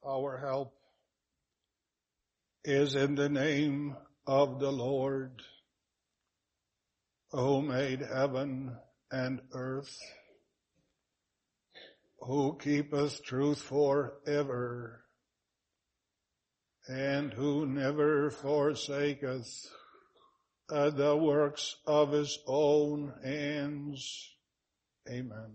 Our help is in the name of the Lord, who made heaven and earth, who keepeth truth forever, and who never forsaketh the works of his own hands. Amen.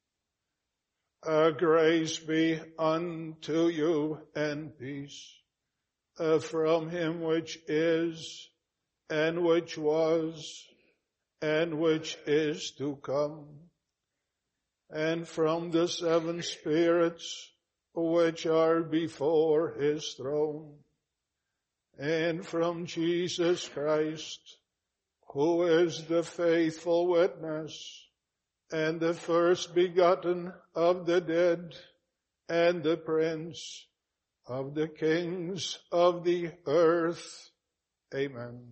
Grace be unto you and peace from him which is, and which was, and which is to come, and from the seven spirits which are before his throne, and from Jesus Christ, who is the faithful witness, and the first begotten of the dead, and the prince of the kings of the earth. Amen.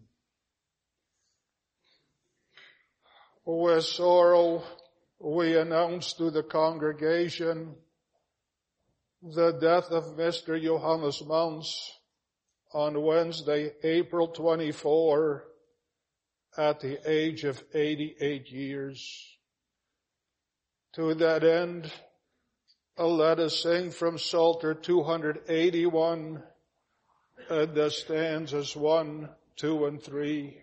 With sorrow we announce to the congregation the death of Mr. Johannes Mans on Wednesday, April 24, at the age of 88 years. To that end, let us sing from Psalter 281, the stanzas 1, 2, and 3.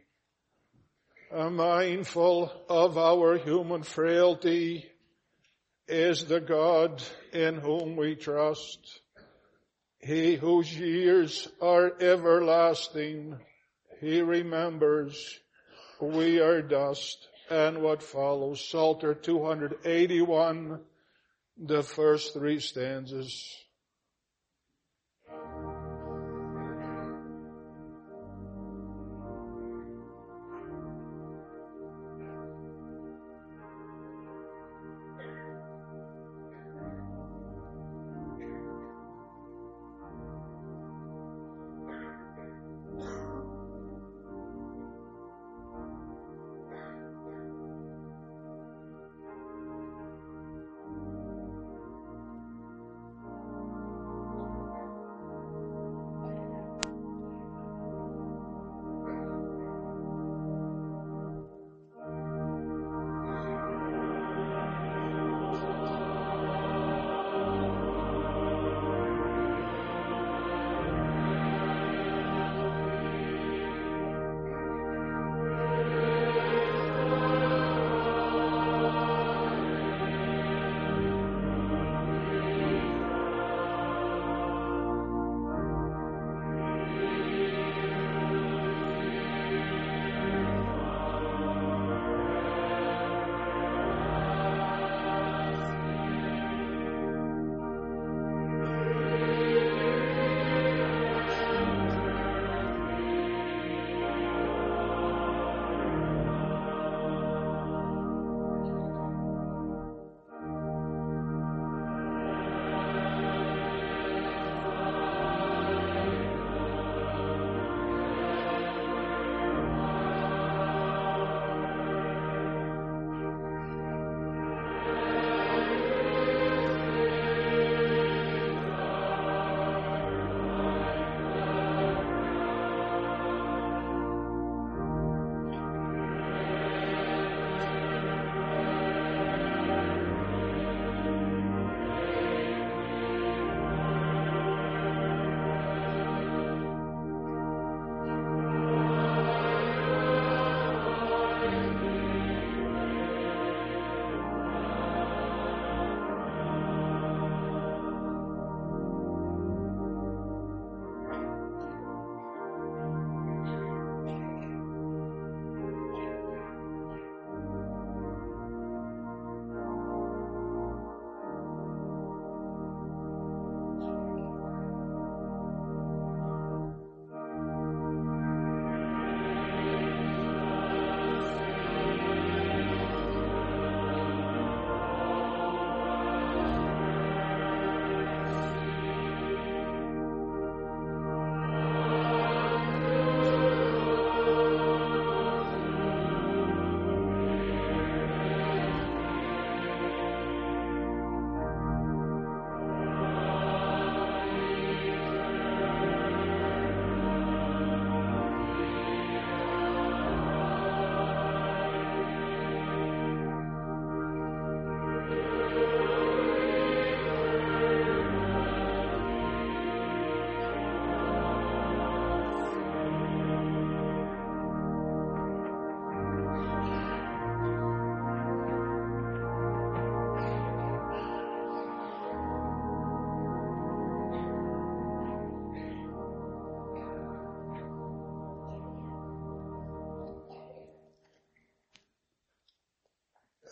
Mindful of our human frailty is the God in whom we trust. He whose years are everlasting, he remembers we are dust. And what follows, Psalter 281, the first three stanzas.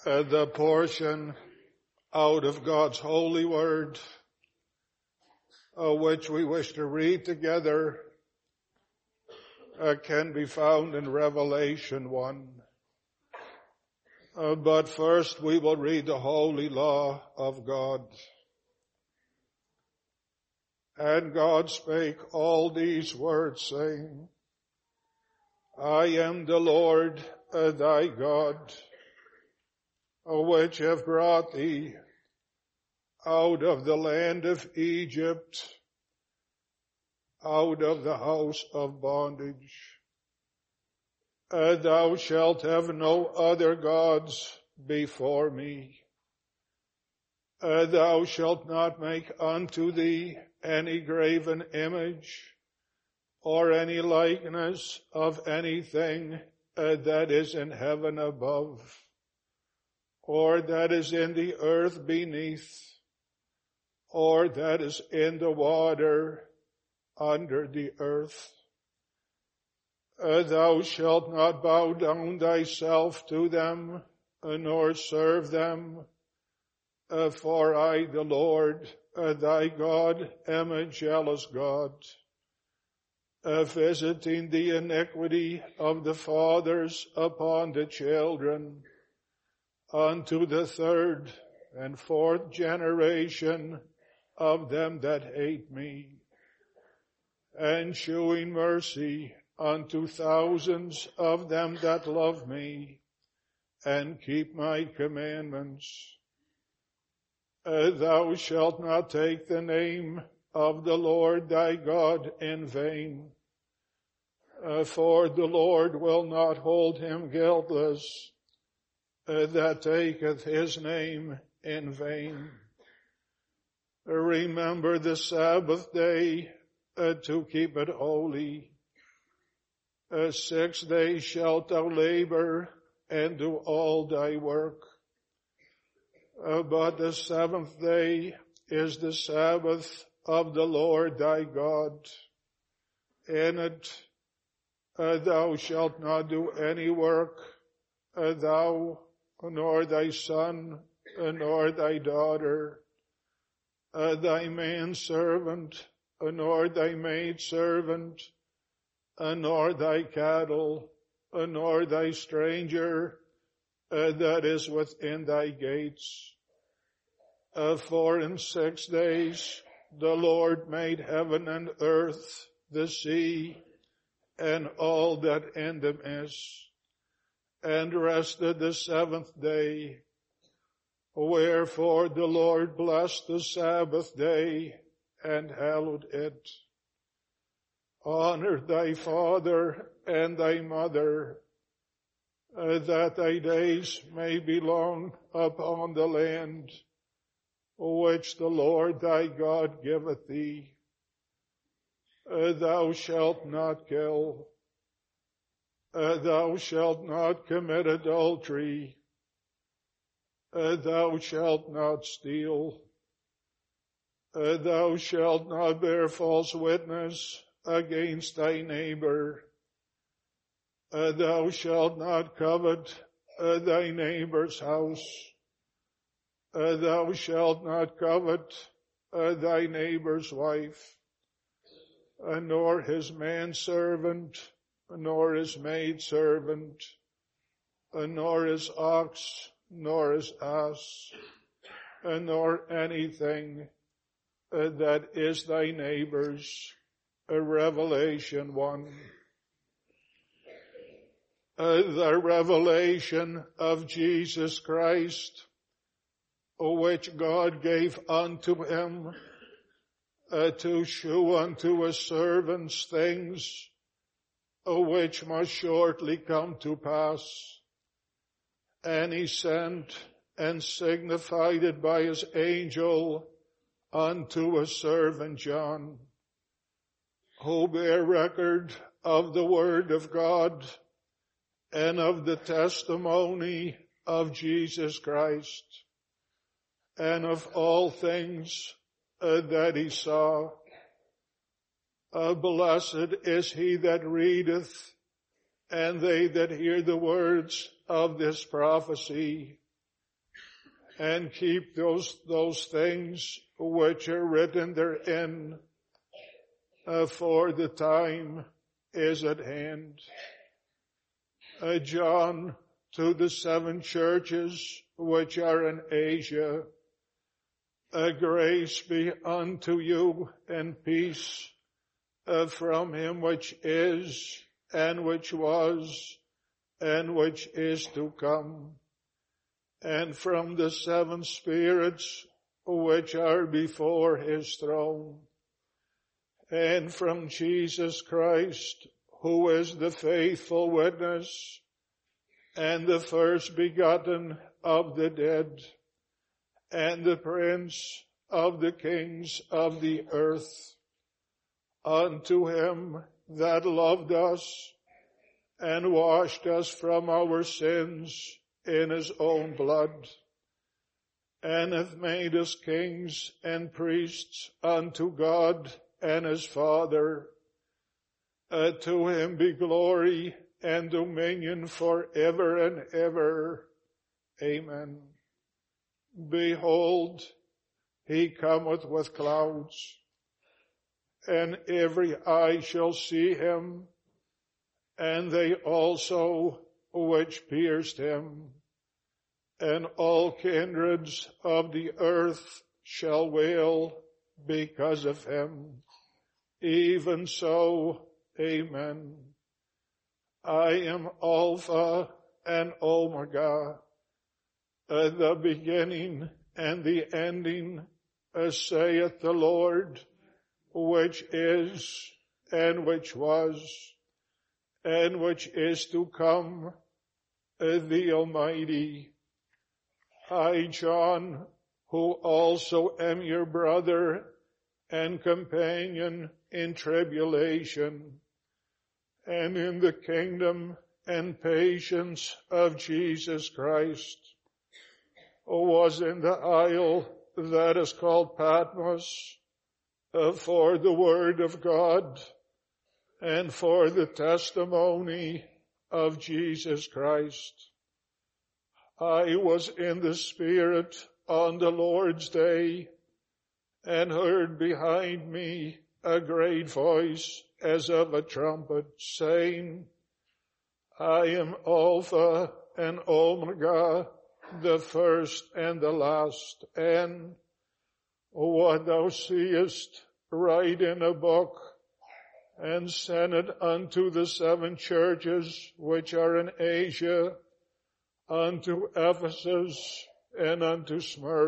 The portion out of God's holy word, which we wish to read together, can be found in Revelation 1. But first we will read the holy law of God. And God spake all these words, saying, I am the Lord thy God, which have brought thee out of the land of Egypt, out of the house of bondage. Thou shalt have no other gods before me. Thou shalt not make unto thee any graven image, or any likeness of anything that is in heaven above, or that is in the earth beneath, or that is in the water under the earth. Thou shalt not bow down thyself to them, nor serve them, for I, the Lord, thy God, am a jealous God, visiting the iniquity of the fathers upon the children, unto the third and fourth generation of them that hate me, and shewing mercy unto thousands of them that love me, and keep my commandments. Thou shalt not take the name of the Lord thy God in vain, for the Lord will not hold him guiltless that taketh his name in vain. Remember the Sabbath day to keep it holy. 6 days shalt thou labor and do all thy work. But the seventh day is the Sabbath of the Lord thy God. In it thou shalt not do any work, thou, nor thy son, nor thy daughter, thy manservant, nor thy maidservant, nor thy cattle, nor thy stranger that is within thy gates. For in 6 days the Lord made heaven and earth, the sea, and all that in them is, and rested the seventh day. Wherefore the Lord blessed the Sabbath day and hallowed it. Honor thy father and thy mother, that thy days may be long upon the land which the Lord thy God giveth thee. Thou shalt not kill. Thou shalt not commit adultery. Thou shalt not steal. Thou shalt not bear false witness against thy neighbor. Thou shalt not covet thy neighbor's house. Thou shalt not covet thy neighbor's wife, nor his manservant, nor his maidservant, nor his ox, nor his ass, nor anything that is thy neighbor's. Revelation 1. The revelation of Jesus Christ, which God gave unto him to shew unto his servants things which must shortly come to pass. And he sent and signified it by his angel unto his servant John, who bear record of the word of God and of the testimony of Jesus Christ, and of all things that he saw. Blessed is he that readeth, and they that hear the words of this prophecy, and keep those things which are written therein, for the time is at hand. John, to the 7 churches which are in Asia, grace be unto you and peace from him which is, and which was, and which is to come, and from the 7 spirits which are before his throne, and from Jesus Christ, who is the faithful witness, and the first begotten of the dead, and the prince of the kings of the earth, unto him that loved us, and washed us from our sins in his own blood, and hath made us kings and priests unto God and his Father. To him be glory and dominion forever and ever. Amen. Behold, he cometh with clouds, and every eye shall see him, and they also which pierced him, and all kindreds of the earth shall wail because of him. Even so, amen. I am Alpha and Omega, the beginning and the ending, saith the Lord, which is, and which was, and which is to come, the Almighty. I, John, who also am your brother and companion in tribulation, and in the kingdom and patience of Jesus Christ, was in the isle that is called Patmos, for the word of God and for the testimony of Jesus Christ. I was in the Spirit on the Lord's day, and heard behind me a great voice as of a trumpet, saying, I am Alpha and Omega, the first and the last. And what thou seest, write in a book, and send it unto the 7 churches which are in Asia, unto Ephesus, and unto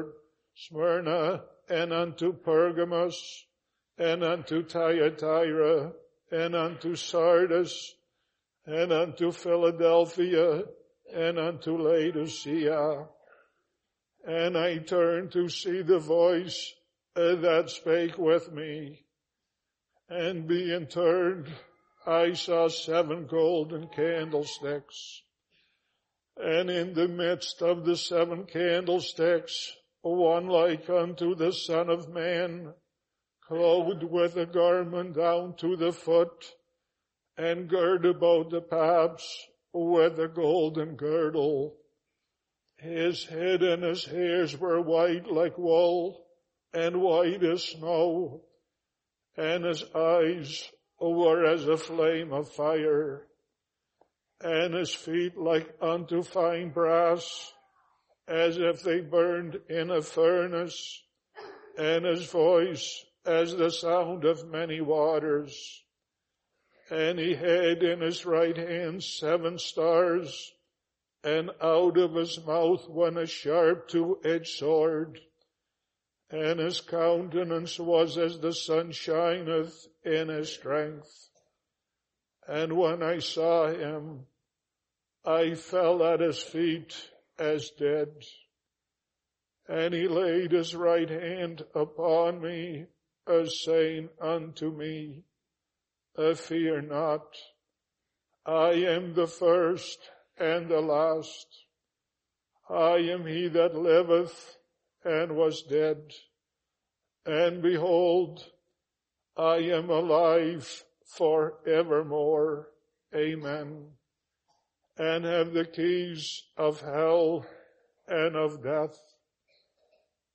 Smyrna, and unto Pergamos, and unto Thyatira, and unto Sardis, and unto Philadelphia, and unto Laodicea. And I turned to see the voice that spake with me. And being turned, I saw 7 golden candlesticks. And in the midst of the 7 candlesticks, one like unto the Son of Man, clothed with a garment down to the foot, and girt about the paps with a golden girdle. His head and his hairs were white like wool, and white as snow, and his eyes were as a flame of fire, and his feet like unto fine brass, as if they burned in a furnace, and his voice as the sound of many waters. And he had in his right hand 7 stars, and out of his mouth went a sharp 2-edged sword. And his countenance was as the sun shineth in his strength. And when I saw him, I fell at his feet as dead. And he laid his right hand upon me, saying unto me, Fear not, I am the first and the last. I am he that liveth and was dead. And behold, I am alive forevermore. Amen. And have the keys of hell and of death.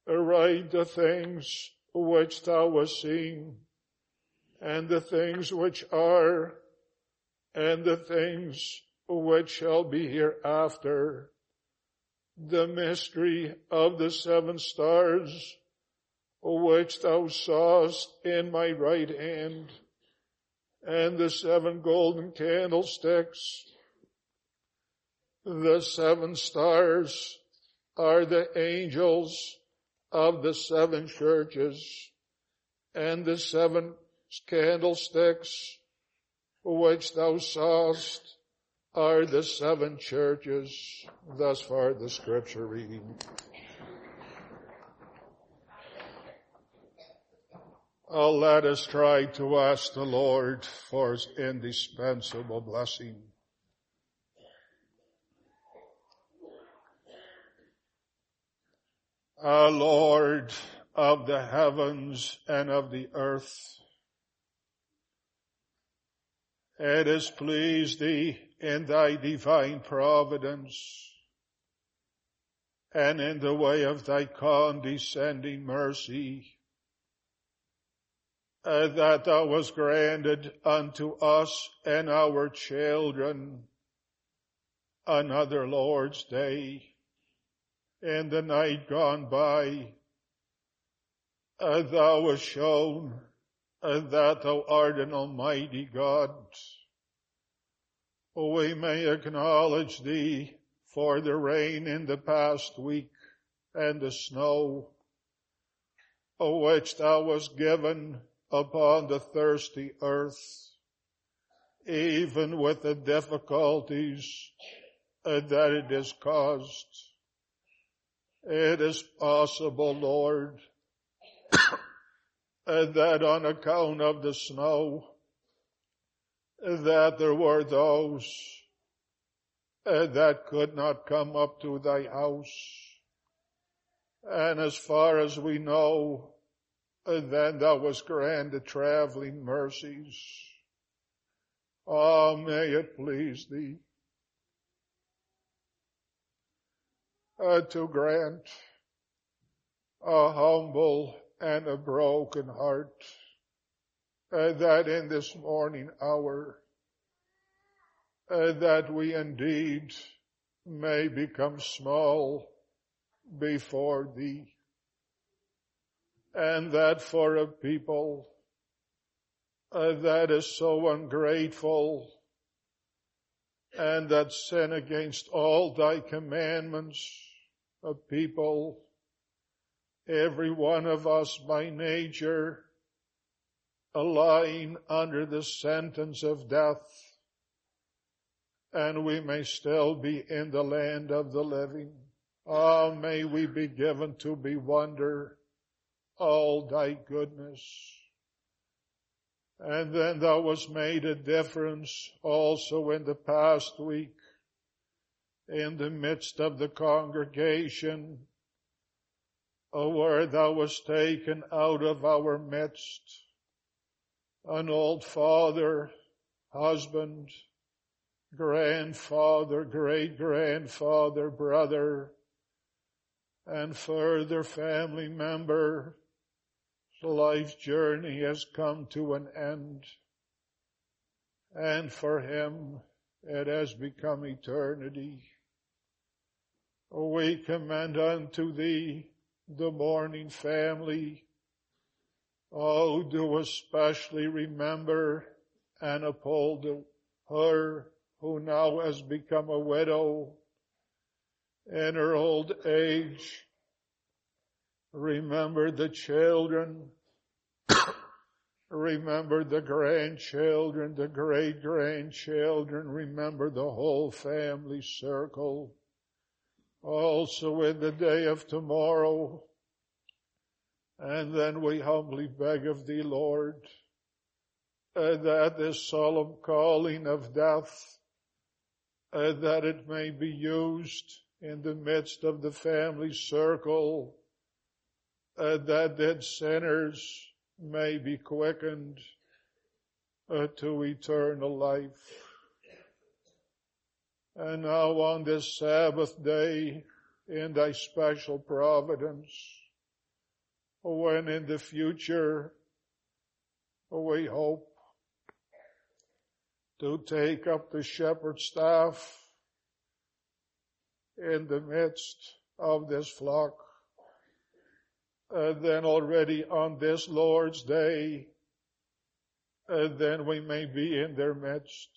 Write the things which thou hast seen, and the things which are, and the things which shall be hereafter, the mystery of the 7 stars, which thou sawest in my right hand, and the 7 golden candlesticks. The 7 stars are the angels of the 7 churches, and the 7 candlesticks which thou sawest are the 7 churches. Thus far the scripture reading. Let us try to ask the Lord for his indispensable blessing. Lord of the heavens and of the earth, it has pleased thee in thy divine providence and in the way of thy condescending mercy that thou hast granted unto us and our children another Lord's Day in the night gone by. Thou hast shown that thou art an almighty God. We may acknowledge thee for the rain in the past week and the snow which thou hast given upon the thirsty earth, even with the difficulties that it has caused. It is possible, Lord, that on account of the snow, that there were those that could not come up to thy house. And as far as we know, then thou hast granted traveling mercies. May it please thee to grant a humble and a broken heart, that in this morning hour, that we indeed may become small before thee, and that for a people that is so ungrateful and that sin against all thy commandments, a people, every one of us by nature, lying under the sentence of death, and we may still be in the land of the living. May we be given to bewonder all thy goodness. And then thou hast made a difference also in the past week in the midst of the congregation, where thou hast taken out of our midst an old father, husband, grandfather, great-grandfather, brother, and further family member. Life's journey has come to an end, and for him it has become eternity. We commend unto thee the mourning family. Do especially remember and uphold her who now has become a widow in her old age. Remember the children. Remember the grandchildren, the great-grandchildren. Remember the whole family circle. Also in the day of tomorrow. And then we humbly beg of thee, Lord, that this solemn calling of death, that it may be used in the midst of the family circle, that dead sinners may be quickened to eternal life. And now on this Sabbath day, in thy special providence, when in the future we hope to take up the shepherd's staff in the midst of this flock, then already on this Lord's Day, then we may be in their midst.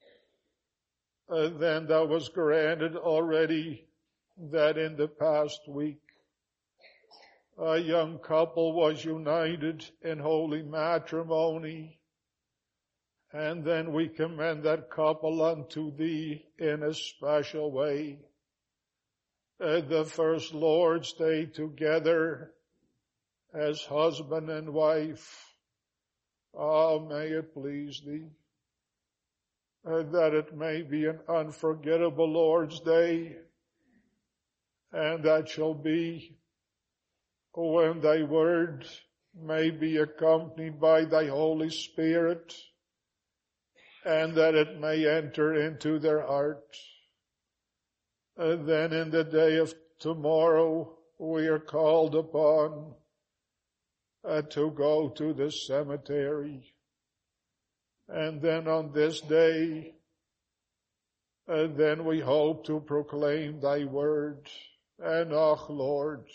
Then that was granted already that in the past week, a young couple was united in holy matrimony, and then we commend that couple unto thee in a special way. The first Lord's Day together as husband and wife. May it please thee that it may be an unforgettable Lord's Day, and that shall be when thy word may be accompanied by thy Holy Spirit, and that it may enter into their heart. Then in the day of tomorrow, we are called upon to go to the cemetery. And then on this day, then we hope to proclaim thy word. And Lord,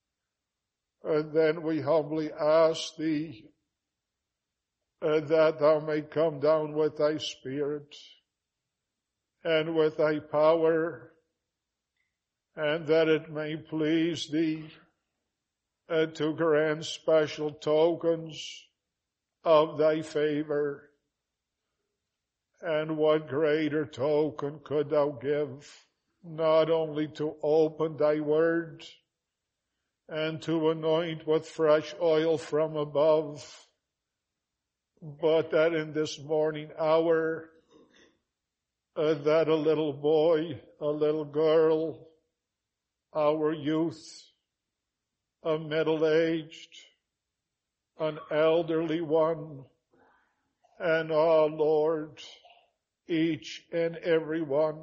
then we humbly ask thee that thou may come down with thy Spirit and with thy power, and that it may please thee to grant special tokens of thy favor. And what greater token could thou give, not only to open thy word and to anoint with fresh oil from above, but that in this morning hour, that a little boy, a little girl, our youth, a middle-aged, an elderly one, and Lord, each and every one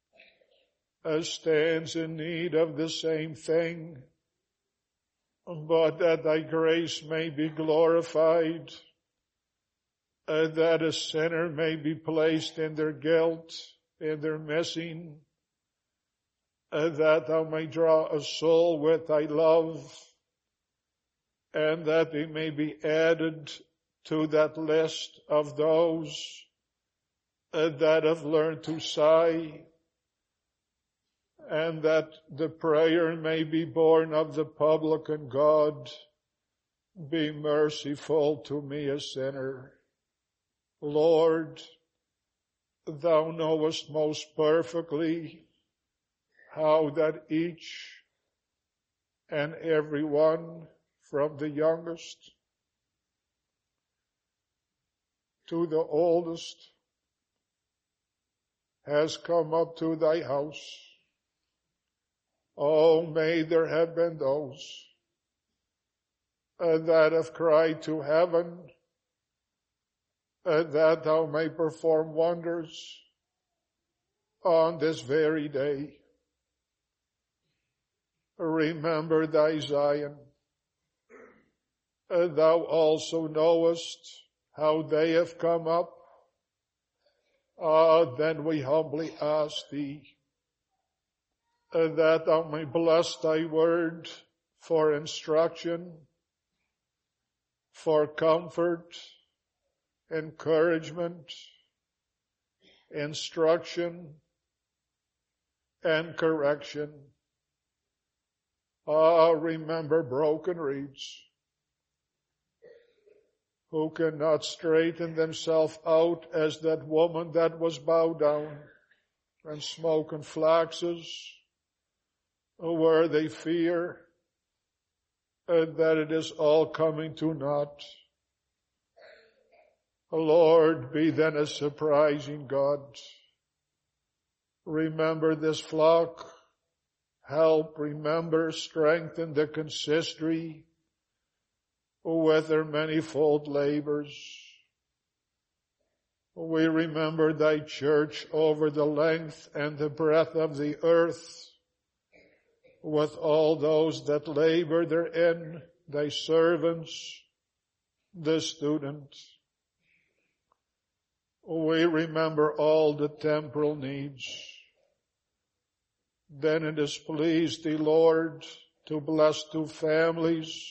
stands in need of the same thing, but that thy grace may be glorified, that a sinner may be placed in their guilt, in their missing, that thou may draw a soul with thy love, and that they may be added to that list of those that have learned to sigh, and that the prayer may be born of the publican, God, be merciful to me, a sinner. Lord, thou knowest most perfectly how that each and every one, from the youngest to the oldest, has come up to thy house. Oh, may there have been those that have cried to heaven, that thou may perform wonders on this very day. Remember thy Zion. Thou also knowest how they have come up. Then we humbly ask thee that thou may bless thy word for instruction, for comfort, encouragement, instruction, and correction. Remember broken reeds, who cannot straighten themselves out as that woman that was bowed down, and smoking flaxes, where they fear that it is all coming to naught. Lord, be then a surprising God. Remember this flock. Help, remember, strengthen the consistory with their manifold labors. We remember thy church over the length and the breadth of the earth, with all those that labor therein thy servants, the students. We remember all the temporal needs. Then it has pleased thee, Lord, to bless two families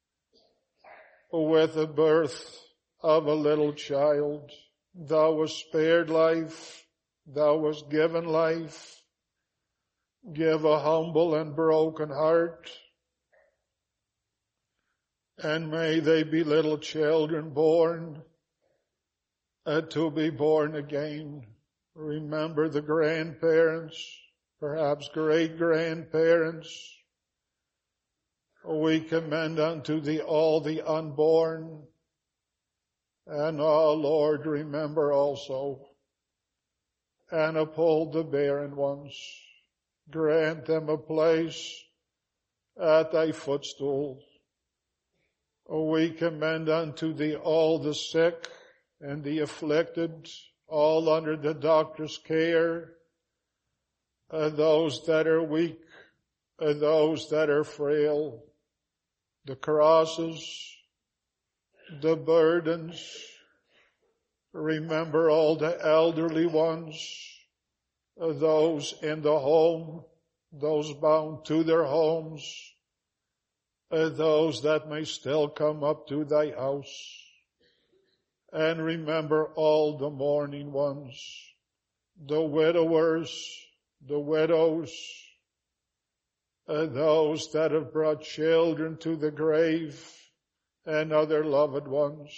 with the birth of a little child. Thou wast spared life. Thou wast given life. Give a humble and broken heart. And may they be little children born to be born again. Remember the grandparents, perhaps great-grandparents. We commend unto thee all the unborn. And, Lord, remember also and uphold the barren ones. Grant them a place at thy footstool. We commend unto thee all the sick and the afflicted, all under the doctor's care, those that are weak, those that are frail, the crosses, the burdens. Remember all the elderly ones, those in the home, those bound to their homes, those that may still come up to thy house. And remember all the mourning ones, the widowers, the widows, those that have brought children to the grave, and other loved ones.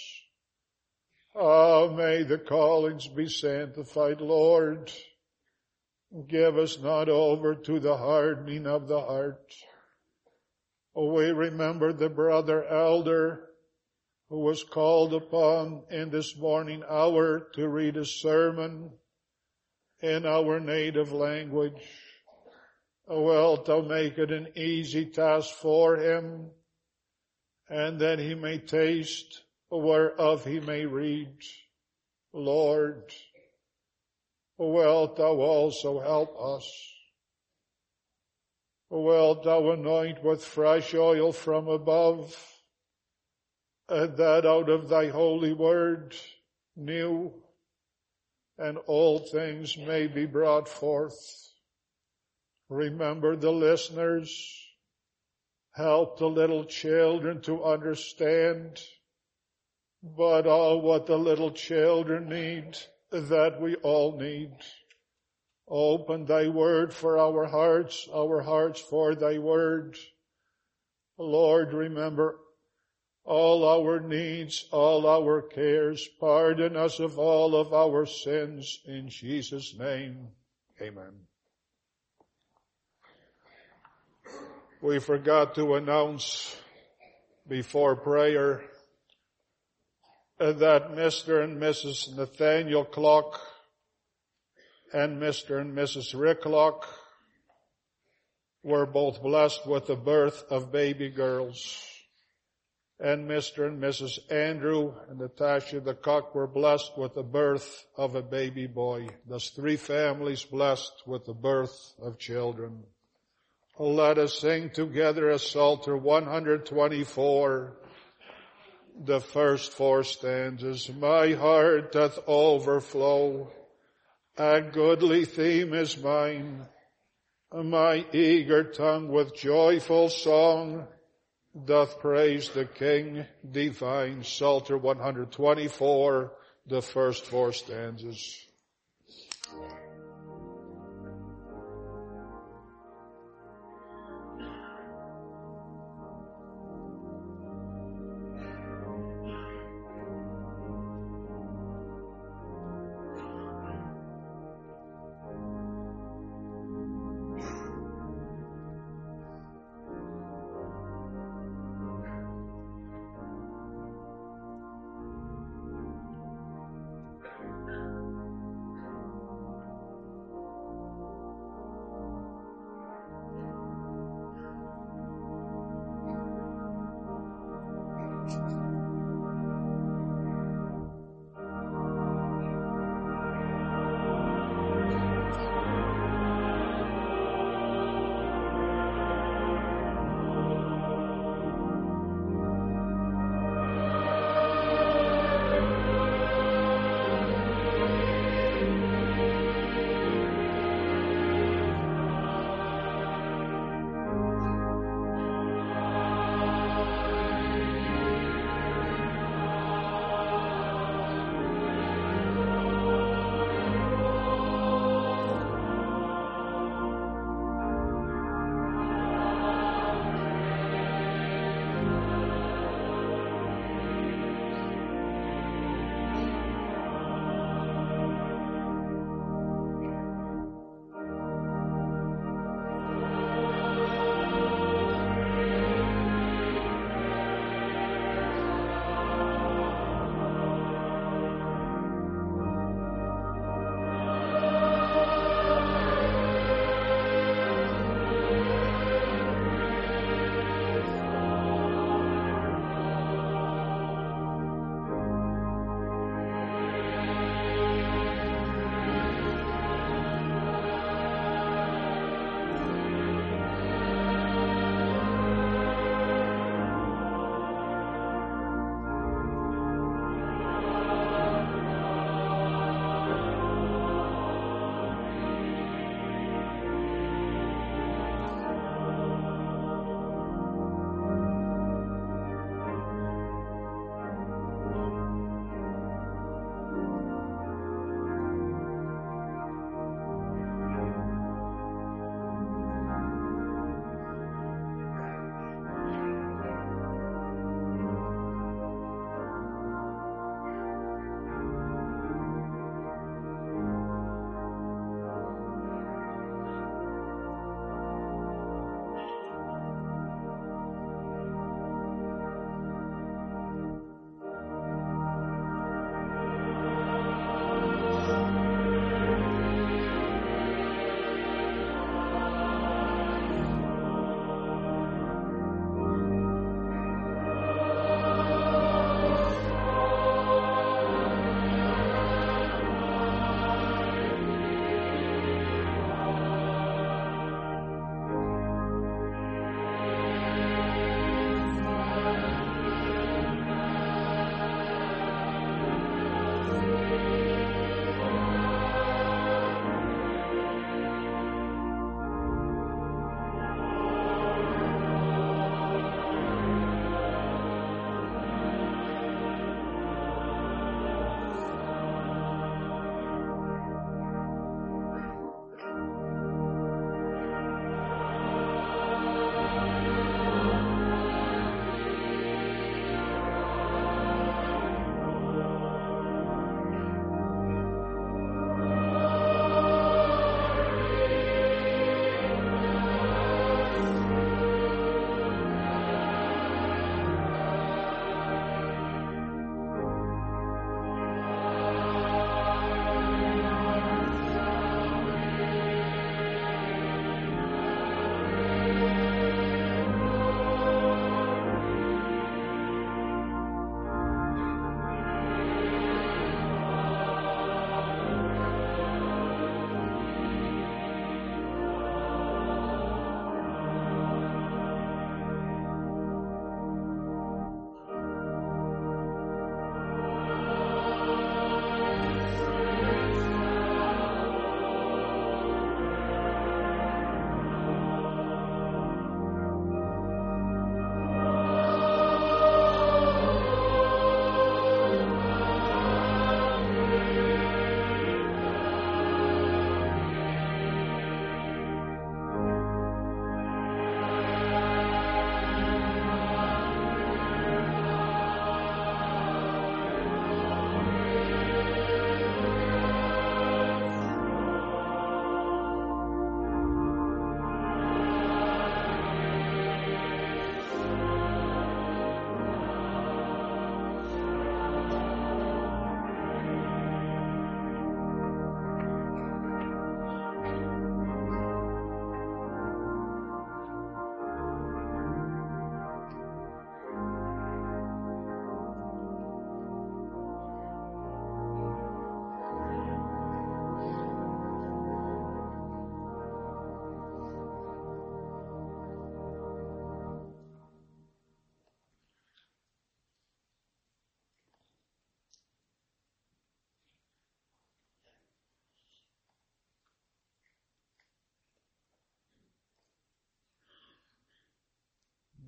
May the callings be sanctified, Lord. Give us not over to the hardening of the heart. We remember the brother elder who was called upon in this morning hour to read a sermon in our native language. Wilt thou make it an easy task for him, and that he may taste whereof he may read. Lord, wilt thou also help us? Wilt thou anoint with fresh oil from above, that out of thy holy word new and old things may be brought forth. Remember the listeners. Help the little children to understand, but all what the little children need, that we all need. Open thy word for our hearts for thy word. Lord, remember all our needs, all our cares. Pardon us of all of our sins. In Jesus' name, amen. We forgot to announce before prayer that Mr. and Mrs. Nathaniel Clock and Mr. and Mrs. Rick Clock were both blessed with the birth of baby girls. And Mr. and Mrs. Andrew and Natasha the Cock were blessed with the birth of a baby boy. Thus 3 families blessed with the birth of children. Let us sing together a Psalter 124, the first 4 stanzas. My heart doth overflow, a goodly theme is mine. My eager tongue with joyful song doth praise the King divine. Psalter 124, the first 4 stanzas.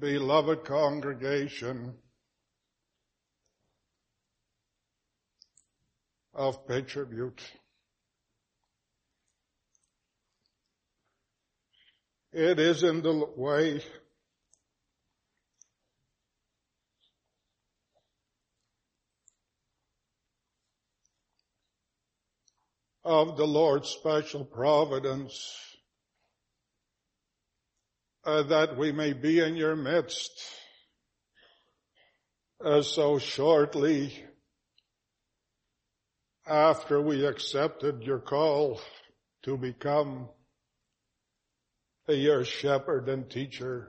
Beloved congregation of Pitcher Butte, it is in the way of the Lord's special providence that we may be in your midst so shortly after we accepted your call to become your shepherd and teacher.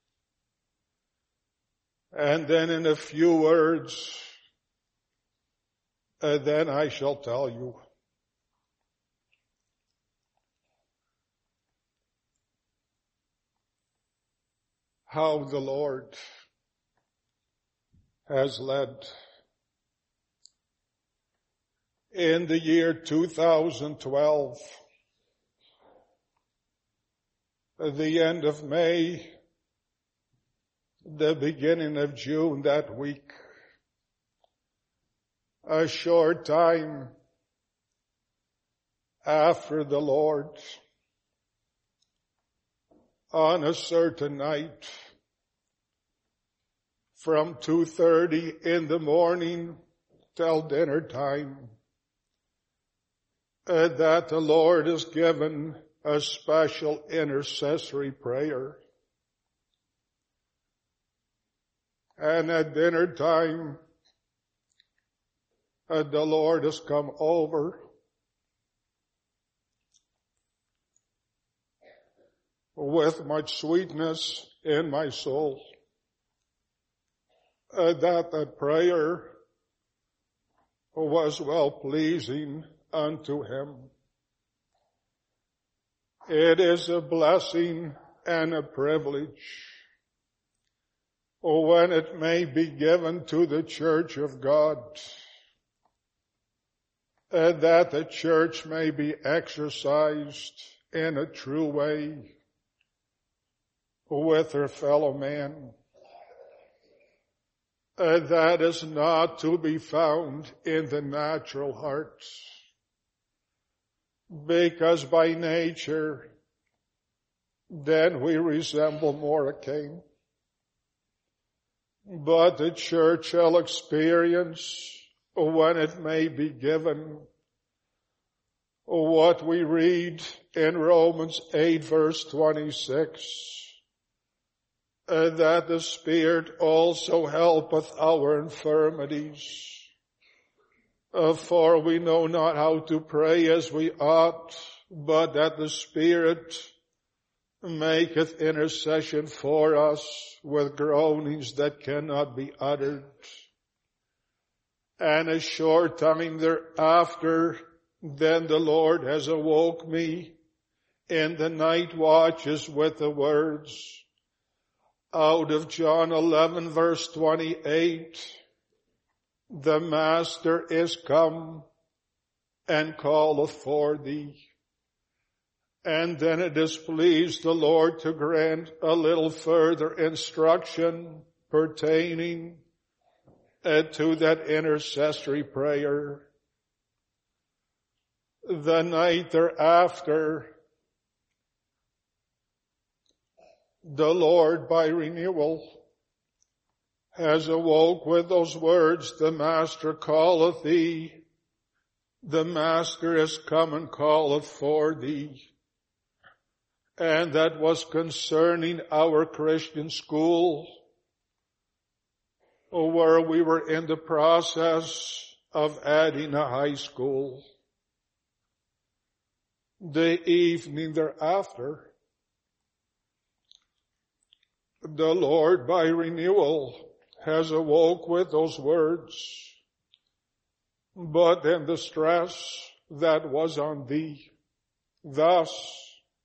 And then in a few words, then I shall tell you. How the Lord has led. In the year 2012, at the end of May, the beginning of June that week, a short time after the Lord, on a certain night, from 2:30 in the morning till dinner time, that the Lord has given a special intercessory prayer. And at dinner time, the Lord has come over with much sweetness in my soul. That prayer was well-pleasing unto him. It is a blessing and a privilege when it may be given to the church of God, that the church may be exercised in a true way with her fellow man. That is not to be found in the natural heart, because by nature, then we resemble more a Cain. But the church shall experience, when it may be given, what we read in Romans 8 verse 26, that the Spirit also helpeth our infirmities. For we know not how to pray as we ought, but that the Spirit maketh intercession for us with groanings that cannot be uttered. And a short time thereafter, then the Lord has awoke me in the night watches with the words out of John 11 verse 28, the Master is come and calleth for thee. And then it has pleased the Lord to grant a little further instruction pertaining to that intercessory prayer. The night thereafter, the Lord by renewal has awoke with those words, the Master calleth thee, the Master is come and calleth for thee. And that was concerning our Christian school, where we were in the process of adding a high school. The evening thereafter, the Lord by renewal has awoke with those words, but then the stress that was on thee. Thus,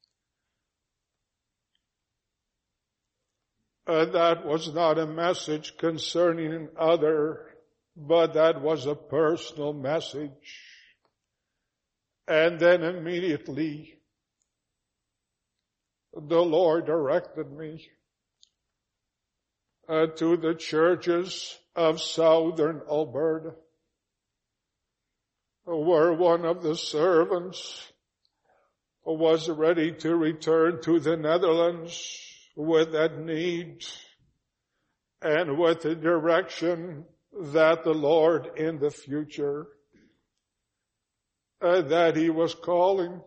that was not a message concerning another, but that was a personal message. And then immediately, the Lord directed me to the churches of southern Alberta, where one of the servants was ready to return to the Netherlands with that need and with the direction that the Lord in the future that he was calling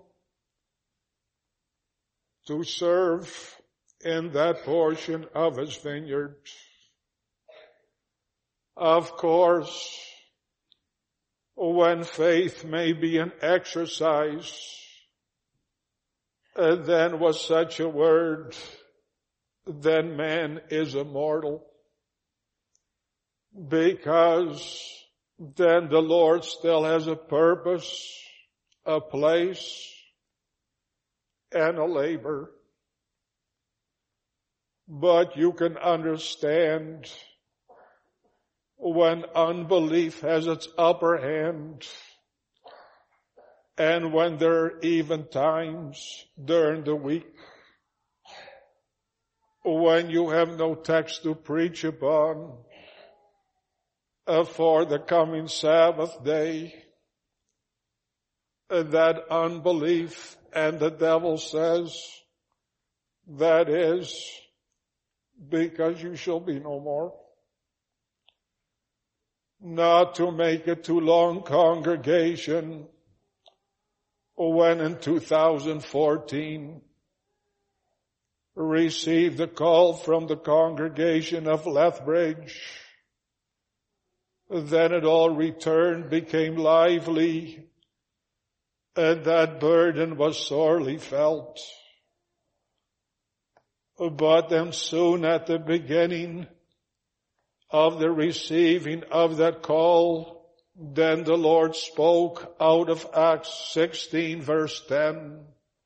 to serve in that portion of his vineyard. Of course, when faith may be an exercise, then was such a word, then man is immortal. Because then the Lord still has a purpose, a place, and a labor. But you can understand when unbelief has its upper hand, and when there are even times during the week when you have no text to preach upon for the coming Sabbath day, that unbelief, and the devil says, that is because you shall be no more. Not to make it too long, congregation, when in 2014 received a call from the congregation of Lethbridge, then it all returned, became lively, and that burden was sorely felt. But then soon at the beginning of the receiving of that call, then the Lord spoke out of Acts 16 verse 10,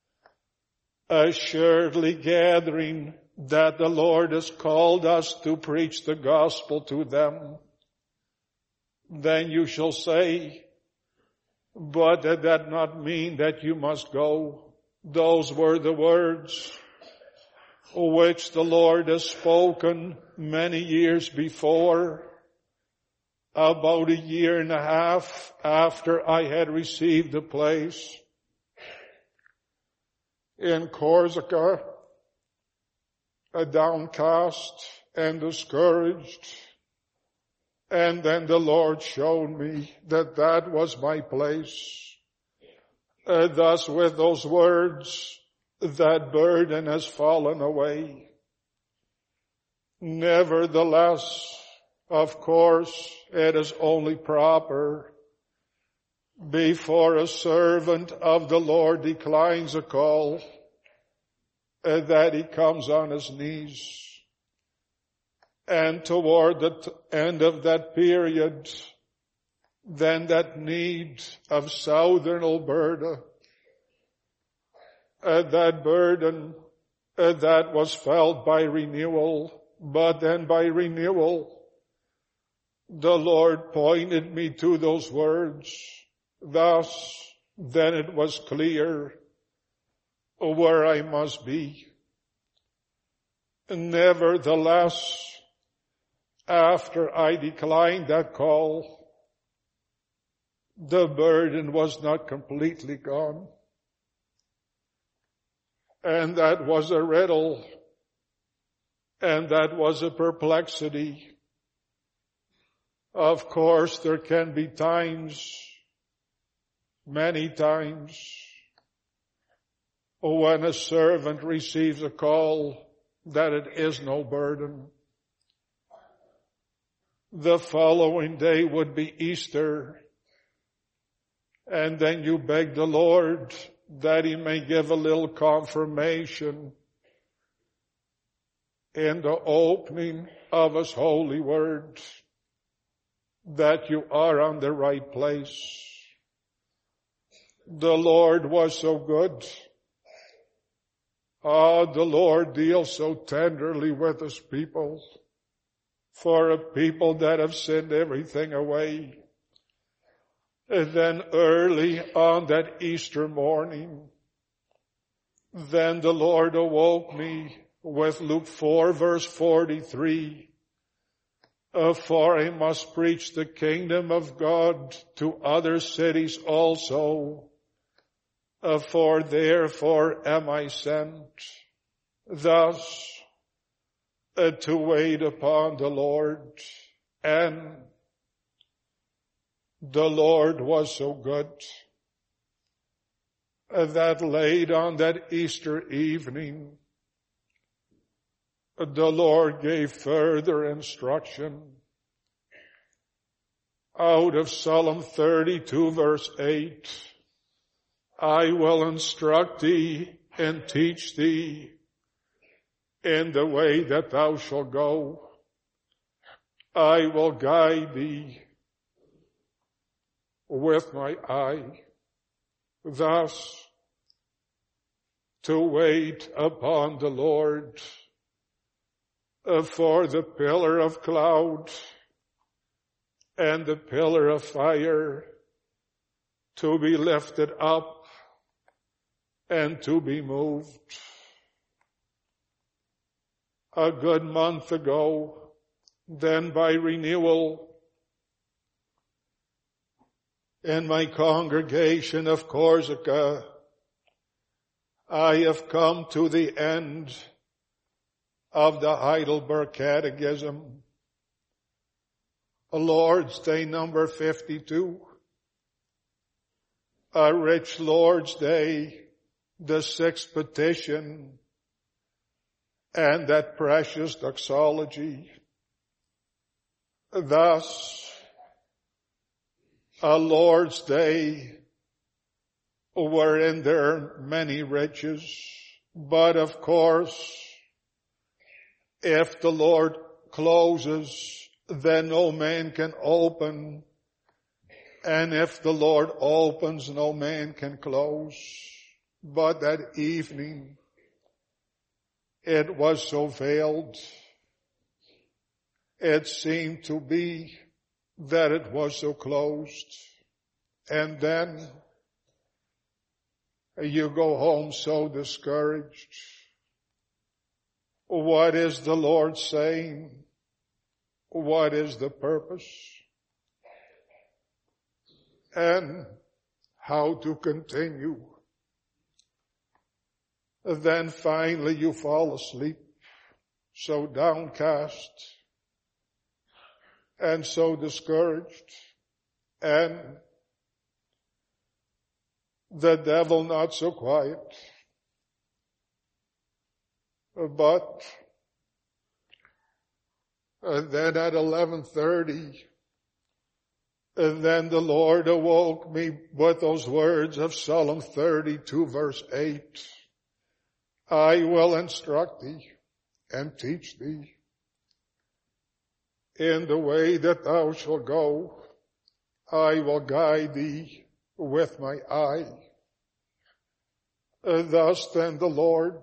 assuredly gathering that the Lord has called us to preach the gospel to them. Then you shall say, but did that not mean that you must go? Those were the words which the Lord has spoken many years before, about a year and a half after I had received the place in Corsica, downcast and discouraged. And then the Lord showed me that that was my place. Thus with those words, that burden has fallen away. Nevertheless, of course, it is only proper before a servant of the Lord declines a call that he comes on his knees. And toward the end of that period, then that need of southern Alberta, that burden that was felt by renewal, but then by renewal, the Lord pointed me to those words. Thus, then it was clear where I must be. Nevertheless, after I declined that call, the burden was not completely gone. And that was a riddle, and that was a perplexity. Of course, there can be times, many times, when a servant receives a call that it is no burden. The following day would be Easter, and then you beg the Lord that he may give a little confirmation in the opening of his holy word that you are on the right place. The Lord was so good. The Lord deals so tenderly with his people. For a people that have sinned everything away. And then early on that Easter morning, then the Lord awoke me with Luke 4 verse 43 For I must preach the kingdom of God to other cities also, for therefore am I sent. Thus, to wait upon the Lord. And the Lord was so good that late on that Easter evening, the Lord gave further instruction out of Psalm 32 verse 8. I will instruct thee and teach thee in the way that thou shalt go. I will guide thee with my eye. Thus, to wait upon the Lord, for the pillar of cloud and the pillar of fire to be lifted up and to be moved. A good month ago, then by renewal, in my congregation of Corsica, I have come to the end of the Heidelberg Catechism, Lord's Day number 52, a rich Lord's Day, the sixth petition, and that precious doxology. Thus, a Lord's Day wherein there are many riches, but of course, if the Lord closes, then no man can open, and if the Lord opens, no man can close. But that evening, it was so veiled, it seemed to be that it was so closed. And then you go home so discouraged. What is the Lord saying? What is the purpose? And how to continue? Then finally you fall asleep, so downcast and so discouraged, and the devil not so quiet. But then at 11:30, then the Lord awoke me with those words of Psalm 32 verse 8. I will instruct thee and teach thee in the way that thou shalt go. I will guide thee with my eye. Thus then the Lord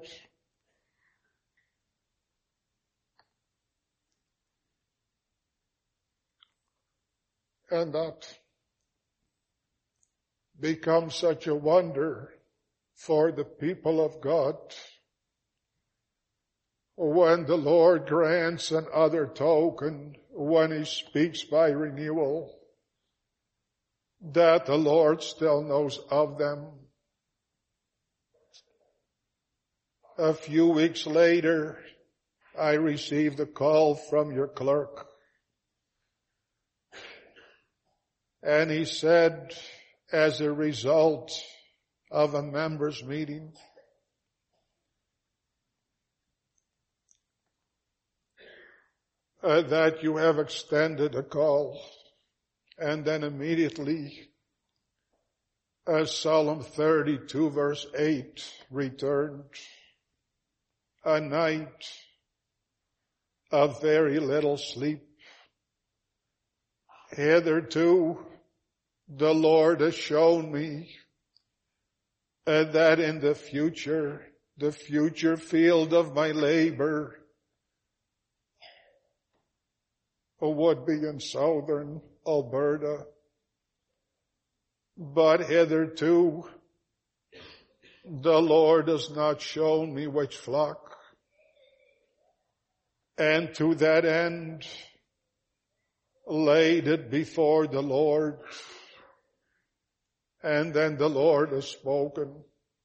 and that becomes such a wonder for the people of God when the Lord grants another token, when He speaks by renewal, that the Lord still knows of them. A few weeks later, I received a call from your clerk, and he said, as a result of a members' meeting, that you have extended a call. And then immediately, Psalm 32 verse 8 returned. A night of very little sleep. Hitherto, the Lord has shown me that in the future field of my labor would be in southern Alberta. But hitherto, the Lord has not shown me which flock. And to that end, laid it before the Lord, and then the Lord has spoken.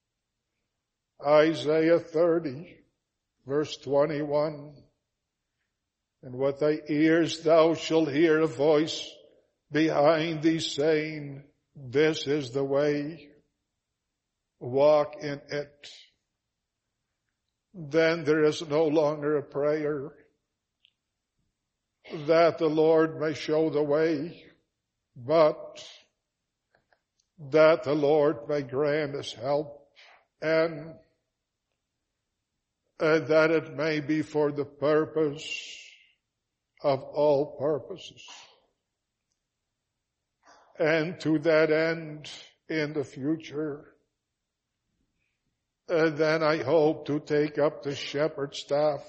Isaiah 30, verse 21. And with thy ears thou shalt hear a voice behind thee saying, this is the way, walk in it. Then there is no longer a prayer that the Lord may show the way, but that the Lord may grant us help, and that it may be for the purpose of all purposes. And to that end, in the future, then I hope to take up the shepherd's staff,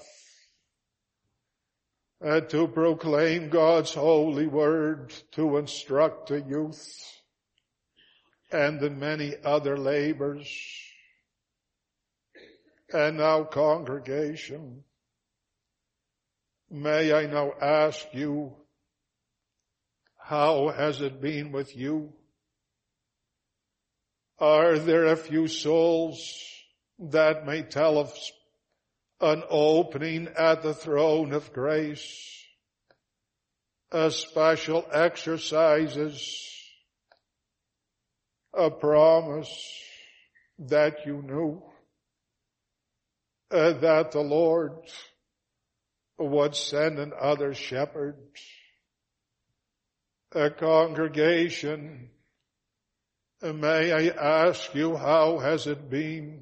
to proclaim God's holy word, to instruct the youth, and the many other labors. And now, congregation, may I now ask you, how has it been with you? Are there a few souls that may tell of an opening at the throne of grace, a special exercises, a promise that you knew, that the Lord would send another shepherd? A congregation, may I ask you, how has it been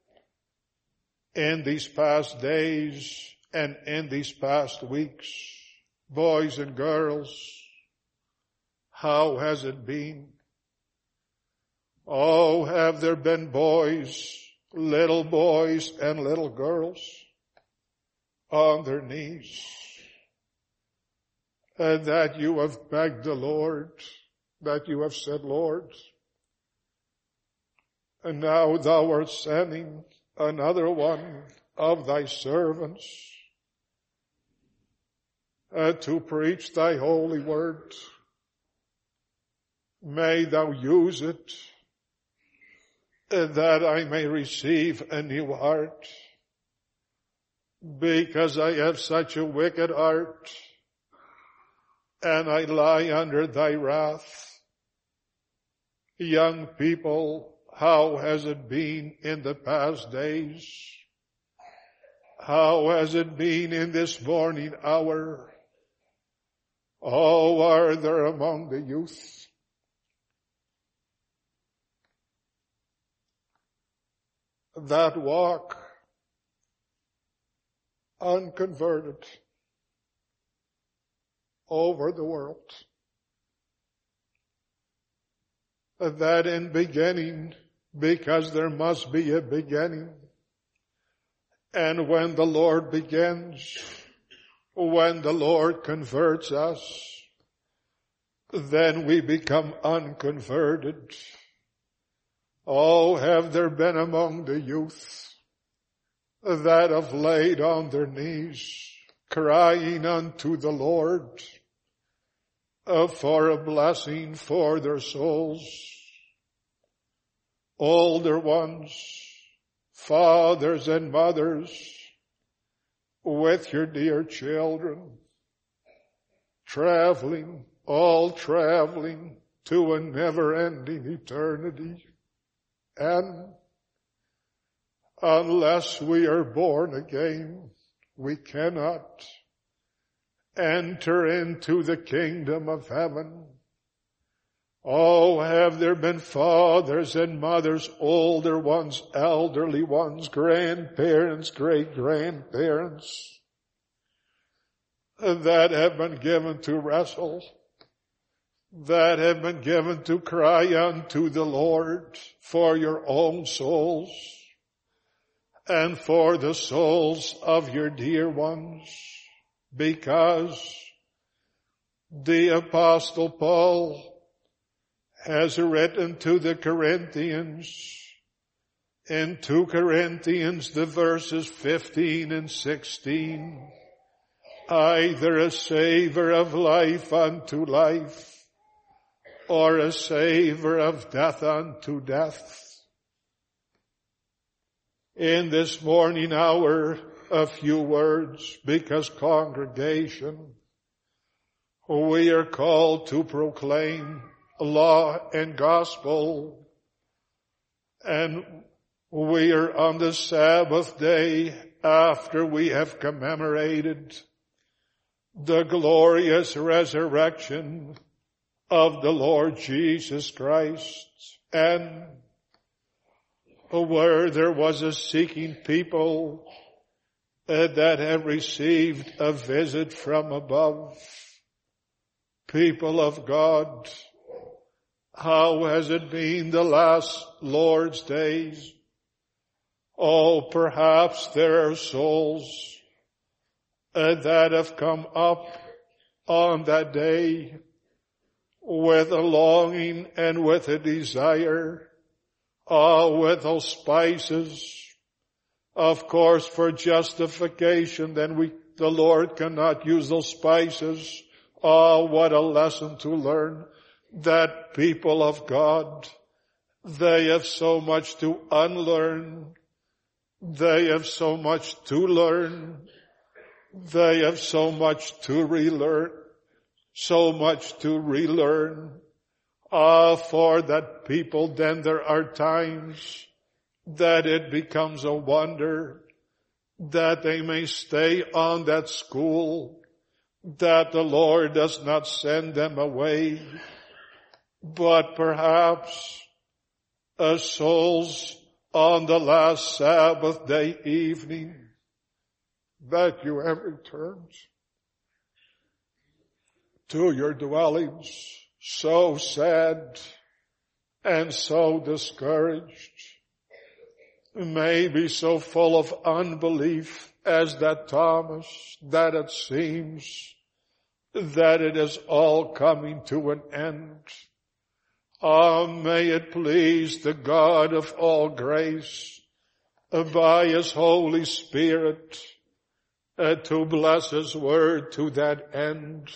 in these past days and in these past weeks? Boys and girls, how has it been? Oh, have there been boys and little girls on their knees, and that you have begged the Lord, that you have said, Lord, and now thou art sending another one of thy servants to preach thy holy word. May thou use it, that I may receive a new heart, because I have such a wicked heart, and I lie under thy wrath. Young people, how has it been in the past days? How has it been in this morning hour? Oh, are there among the youth that walk unconverted over the world? That in beginning, because there must be a beginning, and when the Lord begins, when the Lord converts us, then we become unconverted. Oh, have there been among the youth that have laid on their knees, crying unto the Lord for a blessing for their souls? Older ones, fathers and mothers, with your dear children, all traveling to a never-ending eternity. And unless we are born again, we cannot enter into the kingdom of heaven. Oh, have there been fathers and mothers, older ones, elderly ones, grandparents, great-grandparents, that have been given to wrestle, that have been given to cry unto the Lord for your own souls and for the souls of your dear ones, because the Apostle Paul has written to the Corinthians in 2 Corinthians, the verses 15 and 16, either a savor of life unto life, or a savor of death unto death. In this morning hour, a few words, because congregation, we are called to proclaim law and gospel, and we are on the Sabbath day after we have commemorated the glorious resurrection of the Lord Jesus Christ, and where there was a seeking people that have received a visit from above. People of God, how has it been the last Lord's days? Oh, perhaps there are souls that have come up on that day with a longing and with a desire, with those spices, of course, for justification. Then the Lord cannot use those spices. Oh, what a lesson to learn, that people of God, they have so much to unlearn. They have so much to learn. They have so much to relearn. So much to relearn. For that people, then there are times that it becomes a wonder that they may stay on that school, that the Lord does not send them away, but perhaps souls on the last Sabbath day evening that you have returned to your dwellings, so sad and so discouraged, maybe so full of unbelief as that Thomas, that it seems that it is all coming to an end. May it please the God of all grace, by His Holy Spirit, to bless His word to that end.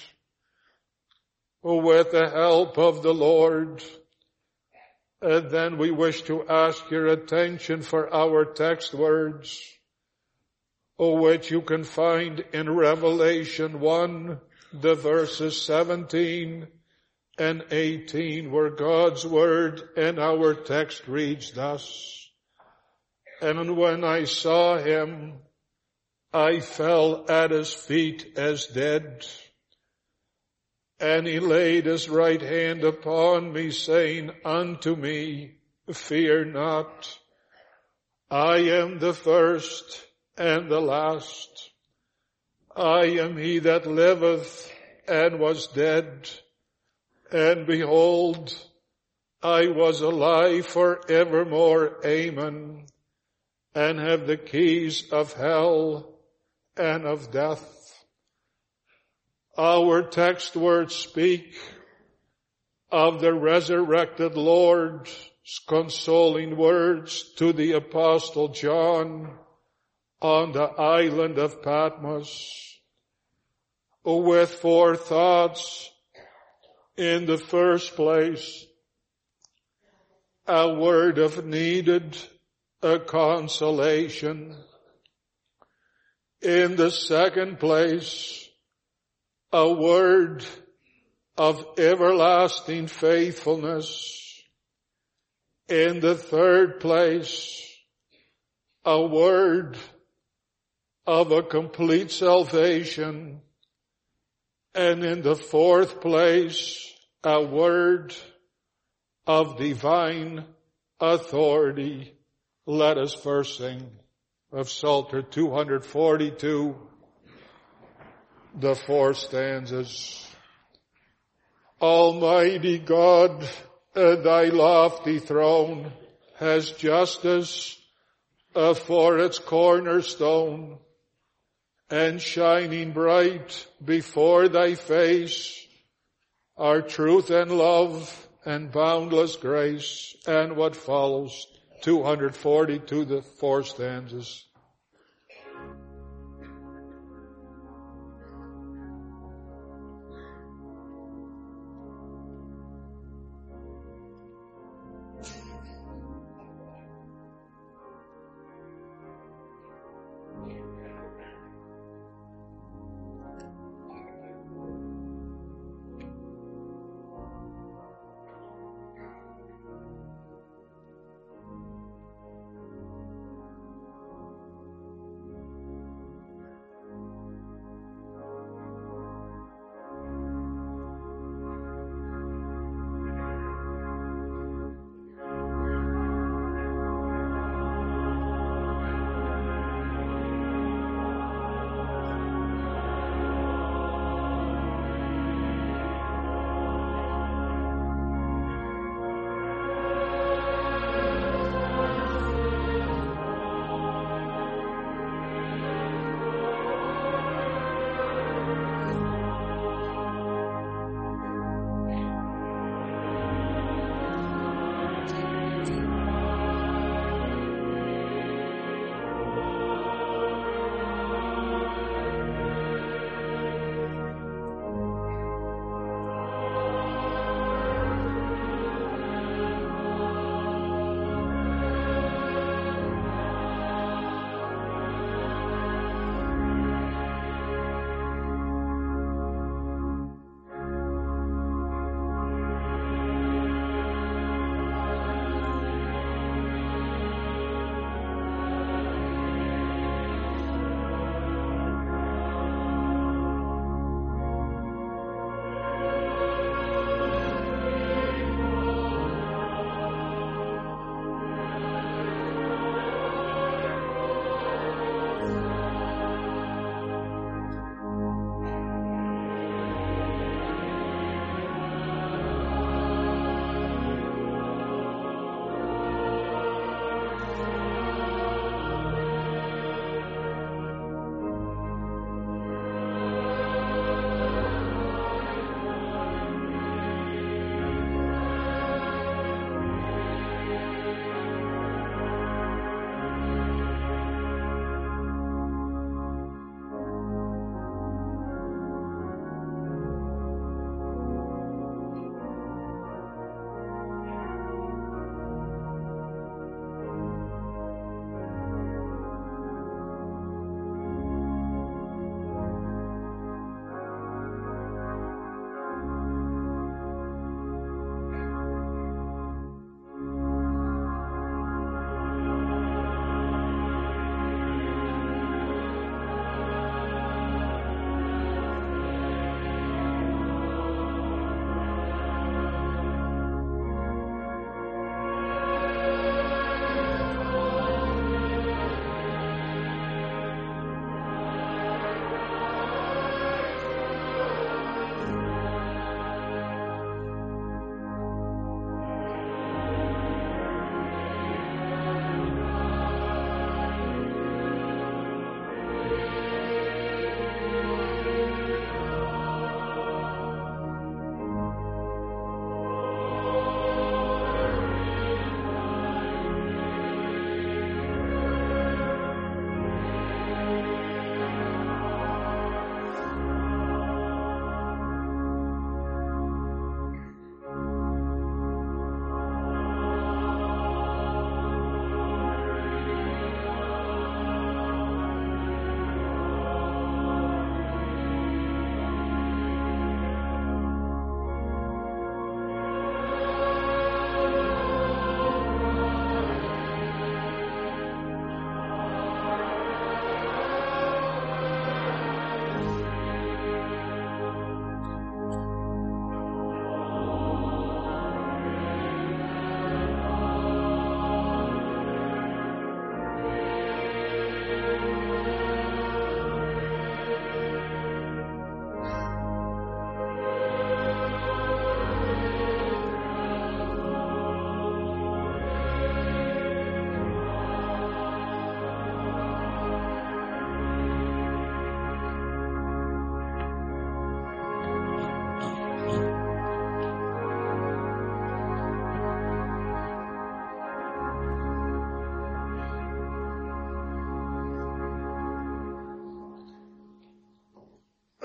With the help of the Lord, then we wish to ask your attention for our text words, which you can find in Revelation 1, the verses 17 and 18, where God's word and our text reads thus: "And when I saw Him, I fell at His feet as dead. And He laid His right hand upon me, saying unto me, Fear not, I am the first and the last. I am He that liveth and was dead. And behold, I was alive forevermore. Amen. And have the keys of hell and of death." Our text words speak of the resurrected Lord's consoling words to the Apostle John on the island of Patmos, with four thoughts. In the first place, a word of needed consolation. In the second place, a word of everlasting faithfulness. In the third place, a word of a complete salvation. And in the fourth place, a word of divine authority. Let us first sing of Psalter 242, the four stanzas. Almighty God, thy lofty throne has justice for its cornerstone, and shining bright before thy face are truth and love and boundless grace. And what follows, 242, the four stanzas.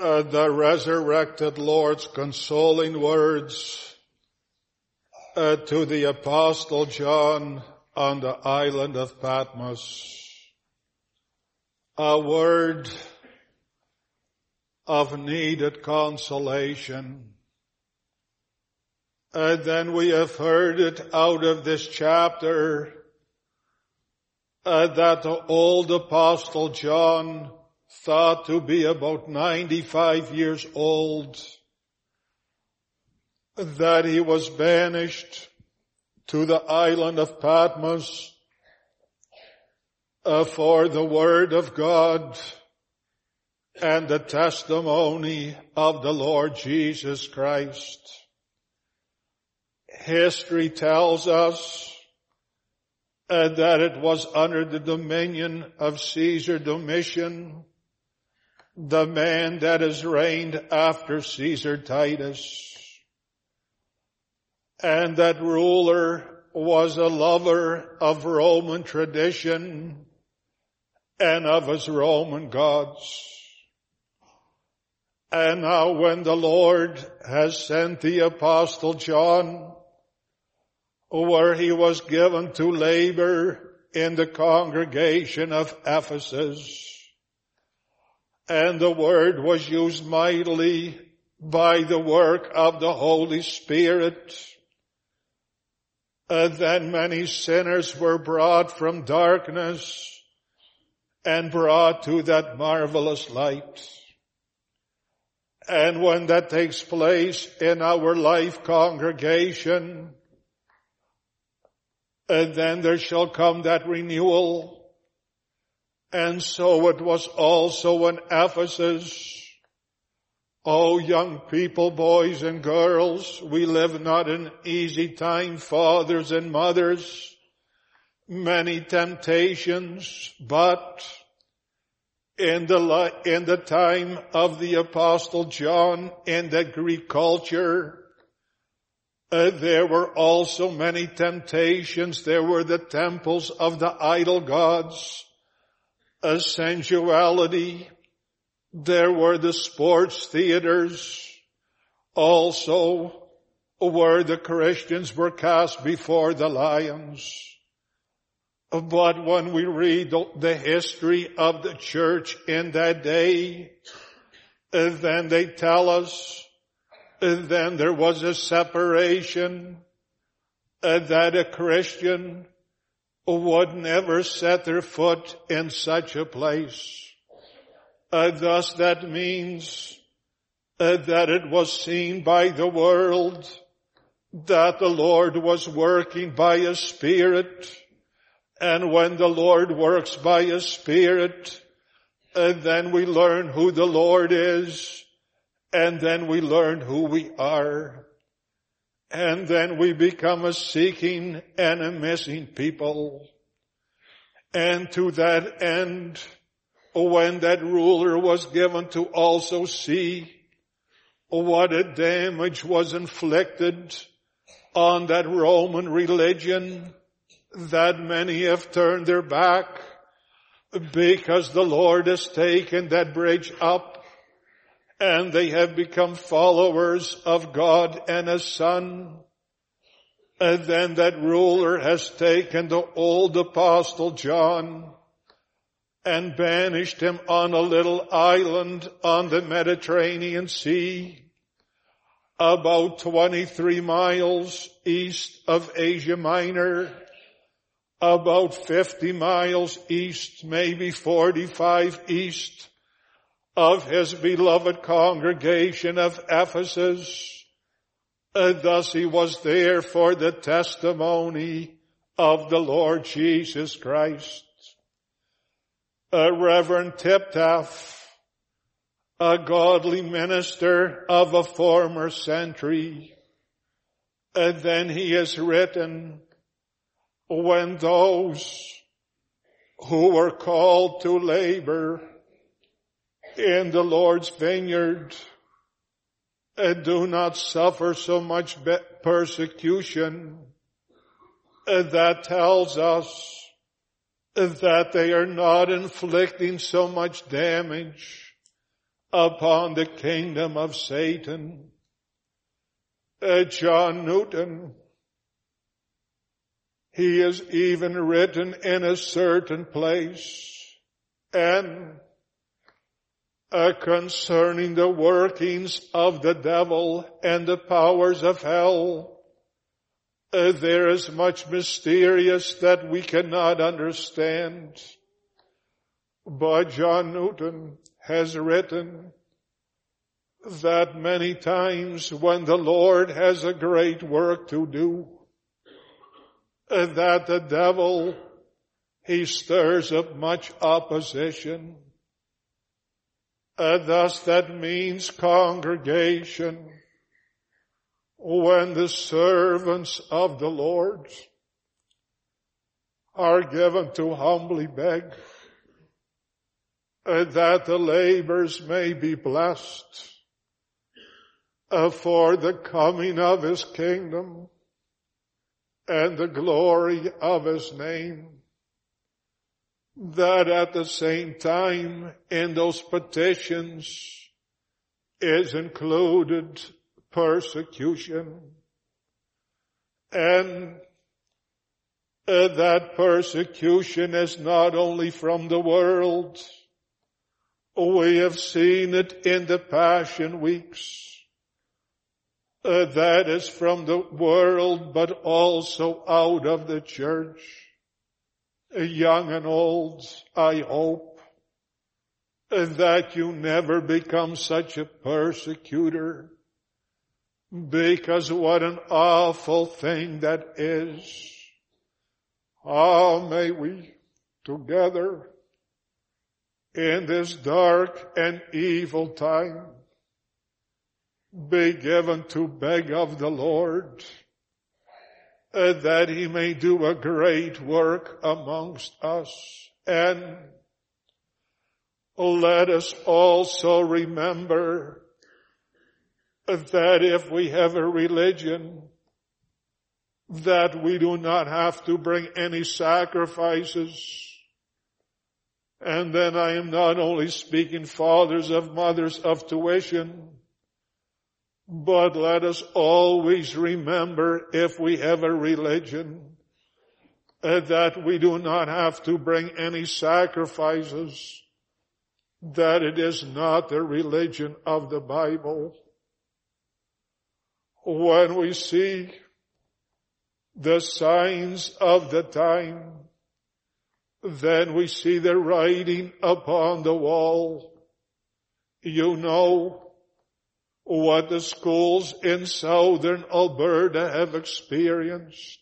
the resurrected Lord's consoling words to the Apostle John on the island of Patmos. A word of needed consolation. And then we have heard it out of this chapter that the old Apostle John, thought to be about 95 years old, that he was banished to the island of Patmos for the word of God and the testimony of the Lord Jesus Christ. History tells us that it was under the dominion of Caesar Domitian, the man that has reigned after Caesar Titus. And that ruler was a lover of Roman tradition and of his Roman gods. And now when the Lord has sent the Apostle John, where he was given to labor in the congregation of Ephesus, and the word was used mightily by the work of the Holy Spirit, then many sinners were brought from darkness and brought to that marvelous light. And when that takes place in our life congregation, then there shall come that renewal. And so it was also in Ephesus. Oh, young people, boys and girls, we live not in easy time, fathers and mothers, many temptations, but in the time of the Apostle John, in the Greek culture, there were also many temptations. There were the temples of the idol gods, sensuality. There were the sports theaters, also where the Christians were cast before the lions. But when we read the history of the church in that day, then they tell us then there was a separation, that a Christian would never set their foot in such a place. Thus that means that it was seen by the world that the Lord was working by His Spirit. And when the Lord works by His Spirit, then we learn who the Lord is. And then we learn who we are. And then we become a seeking and a missing people. And to that end, when that ruler was given to also see what a damage was inflicted on that Roman religion, that many have turned their back because the Lord has taken that bridge up and they have become followers of God and His Son. And then that ruler has taken the old Apostle John and banished him on a little island on the Mediterranean Sea, about 23 miles east of Asia Minor, about 50 miles east, maybe 45 east of his beloved congregation of Ephesus. Thus he was there for the testimony of the Lord Jesus Christ. Reverend Tiptaf, a godly minister of a former century, and then he has written, when those who were called to labor in the Lord's vineyard do not suffer so much persecution, that tells us that they are not inflicting so much damage upon the kingdom of Satan. John Newton, he is even written in a certain place, and concerning the workings of the devil and the powers of hell, there is much mysterious that we cannot understand. But John Newton has written that many times when the Lord has a great work to do, that the devil, he stirs up much opposition. Thus that means congregation, when the servants of the Lord are given to humbly beg that the labors may be blessed for the coming of His kingdom and the glory of His name, that at the same time in those petitions is included persecution, and that persecution is not only from the world. We have seen it in the Passion Weeks. That is from the world, but also out of the church. Young and old, I hope that you never become such a persecutor, because what an awful thing that is. May we together in this dark and evil time be given to beg of the Lord that He may do a great work amongst us. And let us also remember that if we have a religion, that we do not have to bring any sacrifices. And then I am not only speaking fathers of mothers of tuition, but let us always remember, if we have a religion, that we do not have to bring any sacrifices, that it is not the religion of the Bible. When we see the signs of the time, then we see the writing upon the wall. You know what the schools in southern Alberta have experienced.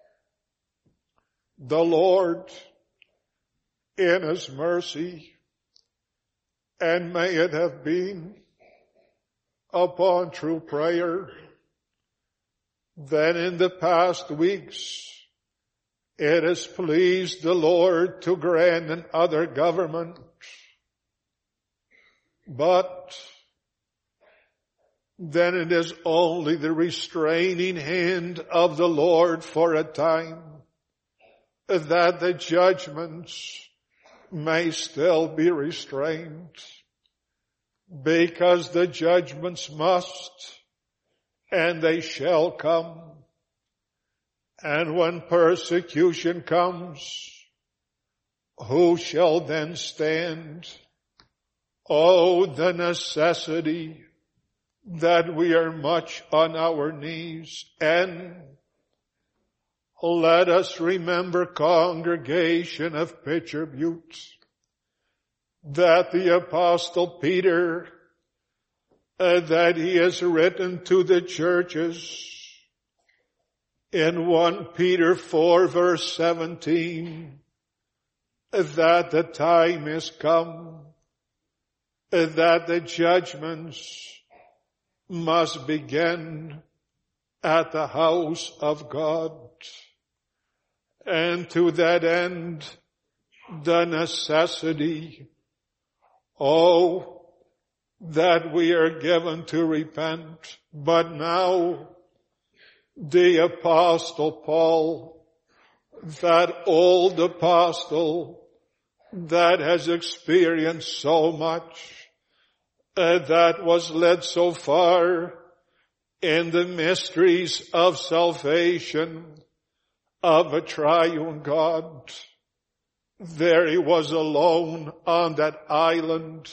The Lord, in His mercy, and may it have been upon true prayer, that in the past weeks it has pleased the Lord to grant another government. But then it is only the restraining hand of the Lord for a time, that the judgments may still be restrained, because the judgments must, and they shall come. And when persecution comes, who shall then stand? Oh, the necessity that we are much on our knees. And let us remember, congregation of Pitcher Butte, that the Apostle Peter, that he has written to the churches in 1 Peter 4 verse 17, that the time is come, that the judgments must begin at the house of God. And to that end, the necessity, that we are given to repent. But now, the Apostle Paul, that old apostle that has experienced so much, that was led so far in the mysteries of salvation of a triune God. There he was alone on that island,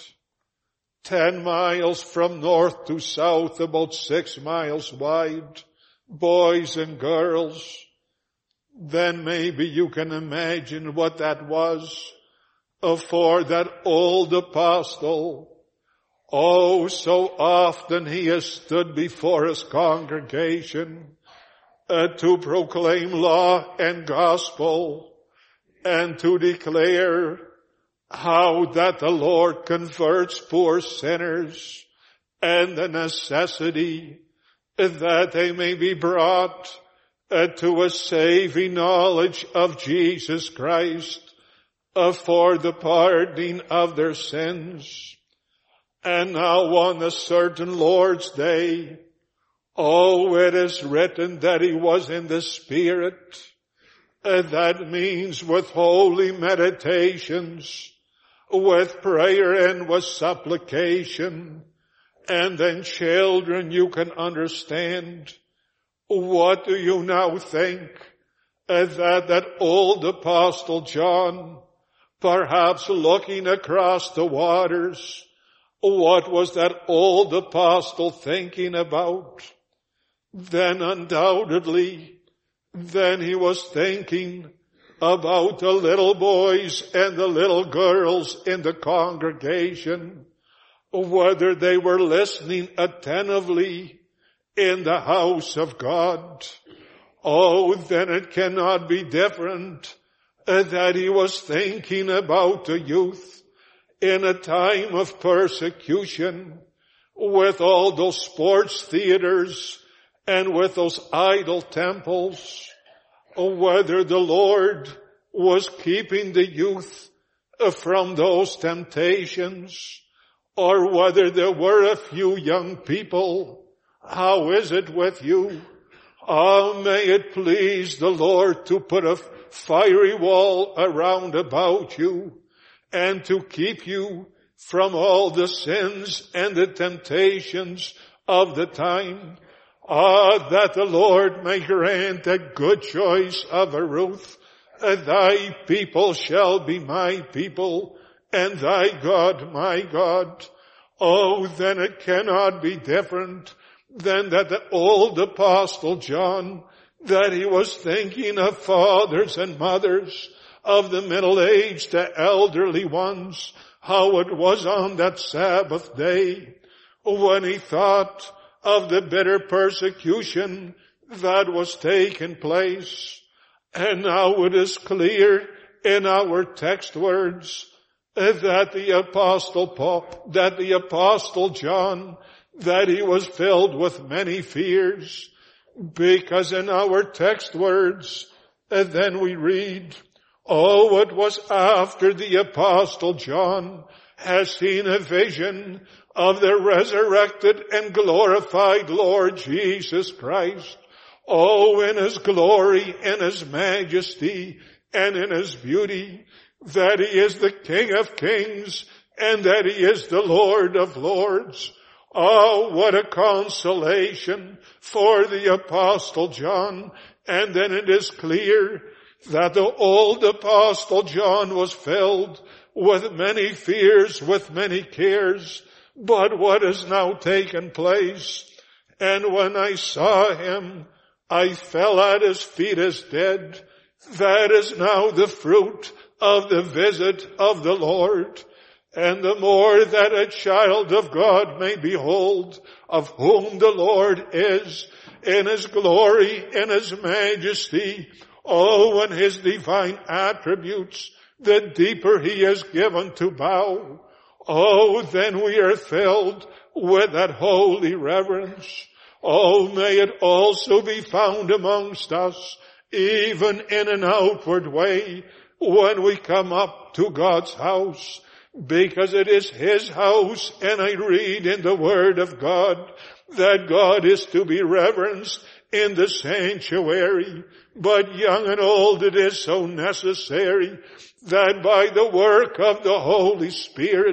10 miles from north to south, about 6 miles wide, boys and girls. Then maybe you can imagine what that was for that old apostle. Oh, so often he has stood before his congregation to proclaim law and gospel and to declare how that the Lord converts poor sinners and the necessity that they may be brought to a saving knowledge of Jesus Christ for the pardoning of their sins. And now on a certain Lord's Day, oh, it is written that he was in the Spirit. That means with holy meditations, with prayer and with supplication. And then children, you can understand. What do you now think that old apostle John, perhaps looking across the waters, what was that old apostle thinking about? Then undoubtedly, then he was thinking about the little boys and the little girls in the congregation, whether they were listening attentively in the house of God. Oh, then it cannot be different that he was thinking about the youth in a time of persecution, with all those sports theaters and with those idol temples, whether the Lord was keeping the youth from those temptations, or whether there were a few young people. How is it with you? Oh, may it please the Lord to put a fiery wall around about you, and to keep you from all the sins and the temptations of the time. That the Lord may grant a good choice of a Ruth. Thy people shall be my people, and thy God my God. Oh, then it cannot be different than that the old apostle John, that he was thinking of fathers and mothers, of the middle-aged, the elderly ones, how it was on that Sabbath day when he thought of the bitter persecution that was taking place. And now it is clear in our text words that the apostle John, that he was filled with many fears, because in our text words, then we read, oh, it was after the apostle John has seen a vision of the resurrected and glorified Lord Jesus Christ. Oh, in his glory, in his majesty, and in his beauty, that he is the King of kings and that he is the Lord of lords. Oh, what a consolation for the apostle John. And then it is clear that the old apostle John was filled with many fears, with many cares. But what has now taken place? And when I saw him, I fell at his feet as dead. That is now the fruit of the visit of the Lord. And the more that a child of God may behold of whom the Lord is in his glory, in his majesty, oh, and his divine attributes, the deeper he is given to bow. Oh, then we are filled with that holy reverence. Oh, may it also be found amongst us, even in an outward way, when we come up to God's house, because it is his house, and I read in the Word of God that God is to be reverenced in the sanctuary. But young and old, it is so necessary that by the work of the Holy Spirit,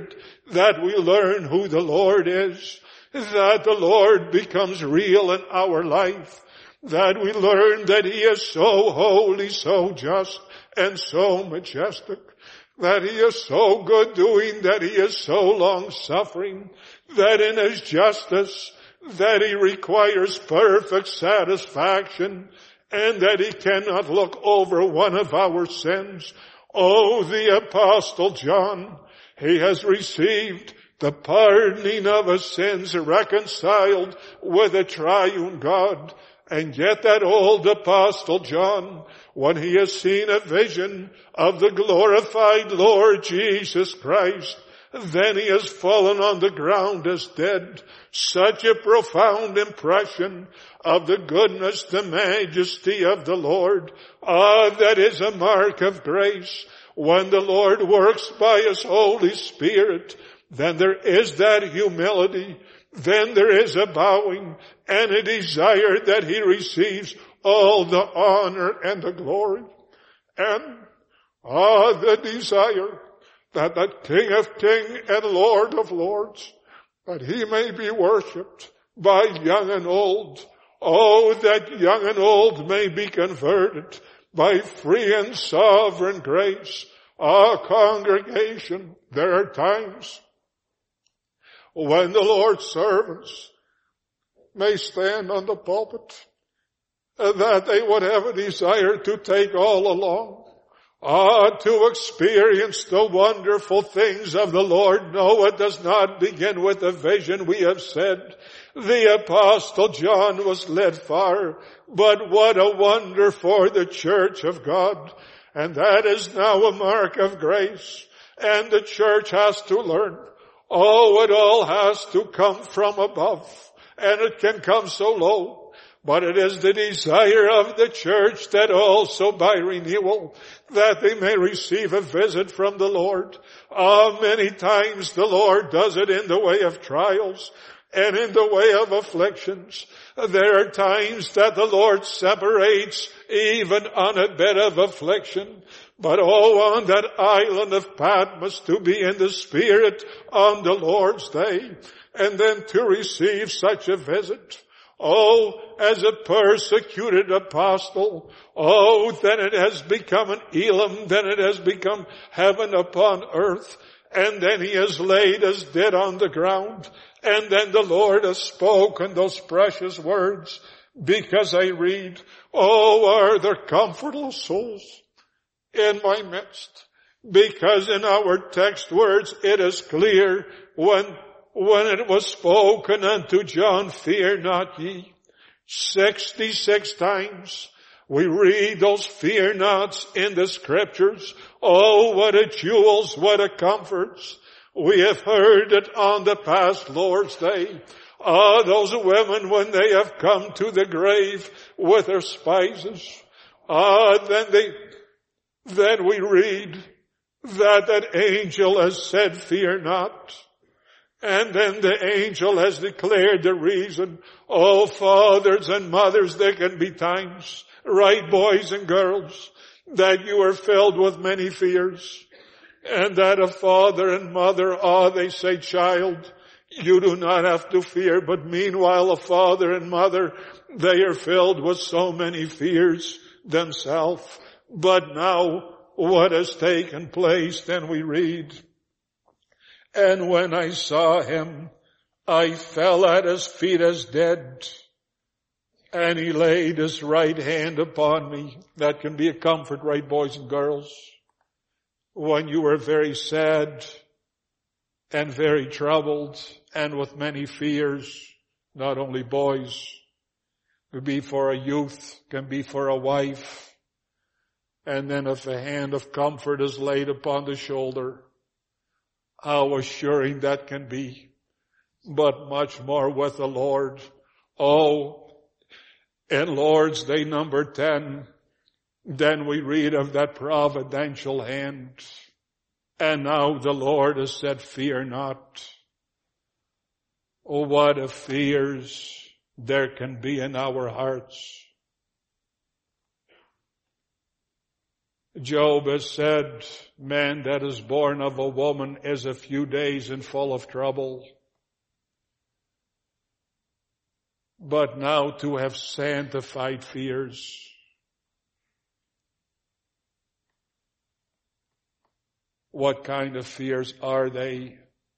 that we learn who the Lord is, that the Lord becomes real in our life, that we learn that He is so holy, so just, and so majestic, that He is so good doing, that He is so long-suffering, that in His justice, that He requires perfect satisfaction, and that He cannot look over one of our sins. Oh, the Apostle John, he has received the pardoning of his sins, reconciled with the triune God. And yet that old Apostle John, when he has seen a vision of the glorified Lord Jesus Christ, then he has fallen on the ground as dead. Such a profound impression of the goodness, the majesty of the Lord. That is a mark of grace. When the Lord works by His Holy Spirit, then there is that humility, then there is a bowing and a desire that He receives all the honor and the glory. And the desire that the King of Kings and Lord of Lords, that He may be worshipped by young and old. Oh, that young and old may be converted by free and sovereign grace. Congregation, there are times when the Lord's servants may stand on the pulpit, that they would have a desire to take all along, to experience the wonderful things of the Lord. No, it does not begin with the vision we have said. The Apostle John was led far, but what a wonder for the church of God. And that is now a mark of grace. And the church has to learn. Oh, it all has to come from above. And it can come so low. But it is the desire of the church that also by renewal, that they may receive a visit from the Lord. Many times the Lord does it in the way of trials and in the way of afflictions. There are times that the Lord separates even on a bed of affliction. But on that island of Patmos, to be in the Spirit on the Lord's day, and then to receive such a visit. As a persecuted apostle, then it has become an Elam, then it has become heaven upon earth, and then he has laid as dead on the ground, and then the Lord has spoken those precious words, because I read, are there comfortable souls in my midst? Because in our text words it is clear when it was spoken unto John, fear not ye. 66 times we read those fear nots in the scriptures. What a jewels, what a comforts. We have heard it on the past Lord's Day. Those women when they have come to the grave with their spices. Then we read that angel has said, fear not. And then the angel has declared the reason. Fathers and mothers, there can be times, right, boys and girls, that you are filled with many fears. And that a father and mother, they say, child, you do not have to fear. But meanwhile, a father and mother, they are filled with so many fears themselves. But now, what has taken place? Then we read, and when I saw him, I fell at his feet as dead, and he laid his right hand upon me. That can be a comfort, right, boys and girls? When you are very sad and very troubled and with many fears, not only boys, it could be for a youth, can be for a wife. And then if a hand of comfort is laid upon the shoulder, how assuring that can be. But much more with the Lord. In Lord's Day number 10, then we read of that providential hand. And now the Lord has said, fear not. What a fears there can be in our hearts. Job has said, man that is born of a woman is a few days and full of trouble. But now to have sanctified fears, what kind of fears are they?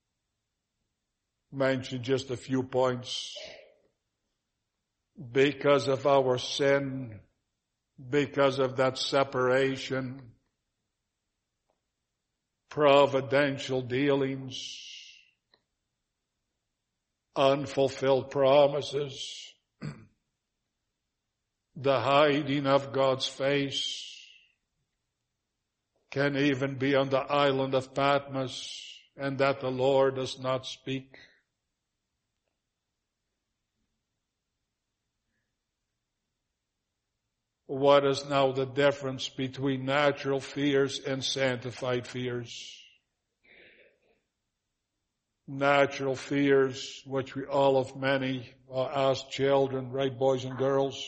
Mention just a few points. Because of our sin, because of that separation, providential dealings, unfulfilled promises, the hiding of God's face, can even be on the island of Patmos, and that the Lord does not speak. What is now the difference between natural fears and sanctified fears? Natural fears, which we all of many ask children, right, boys and girls?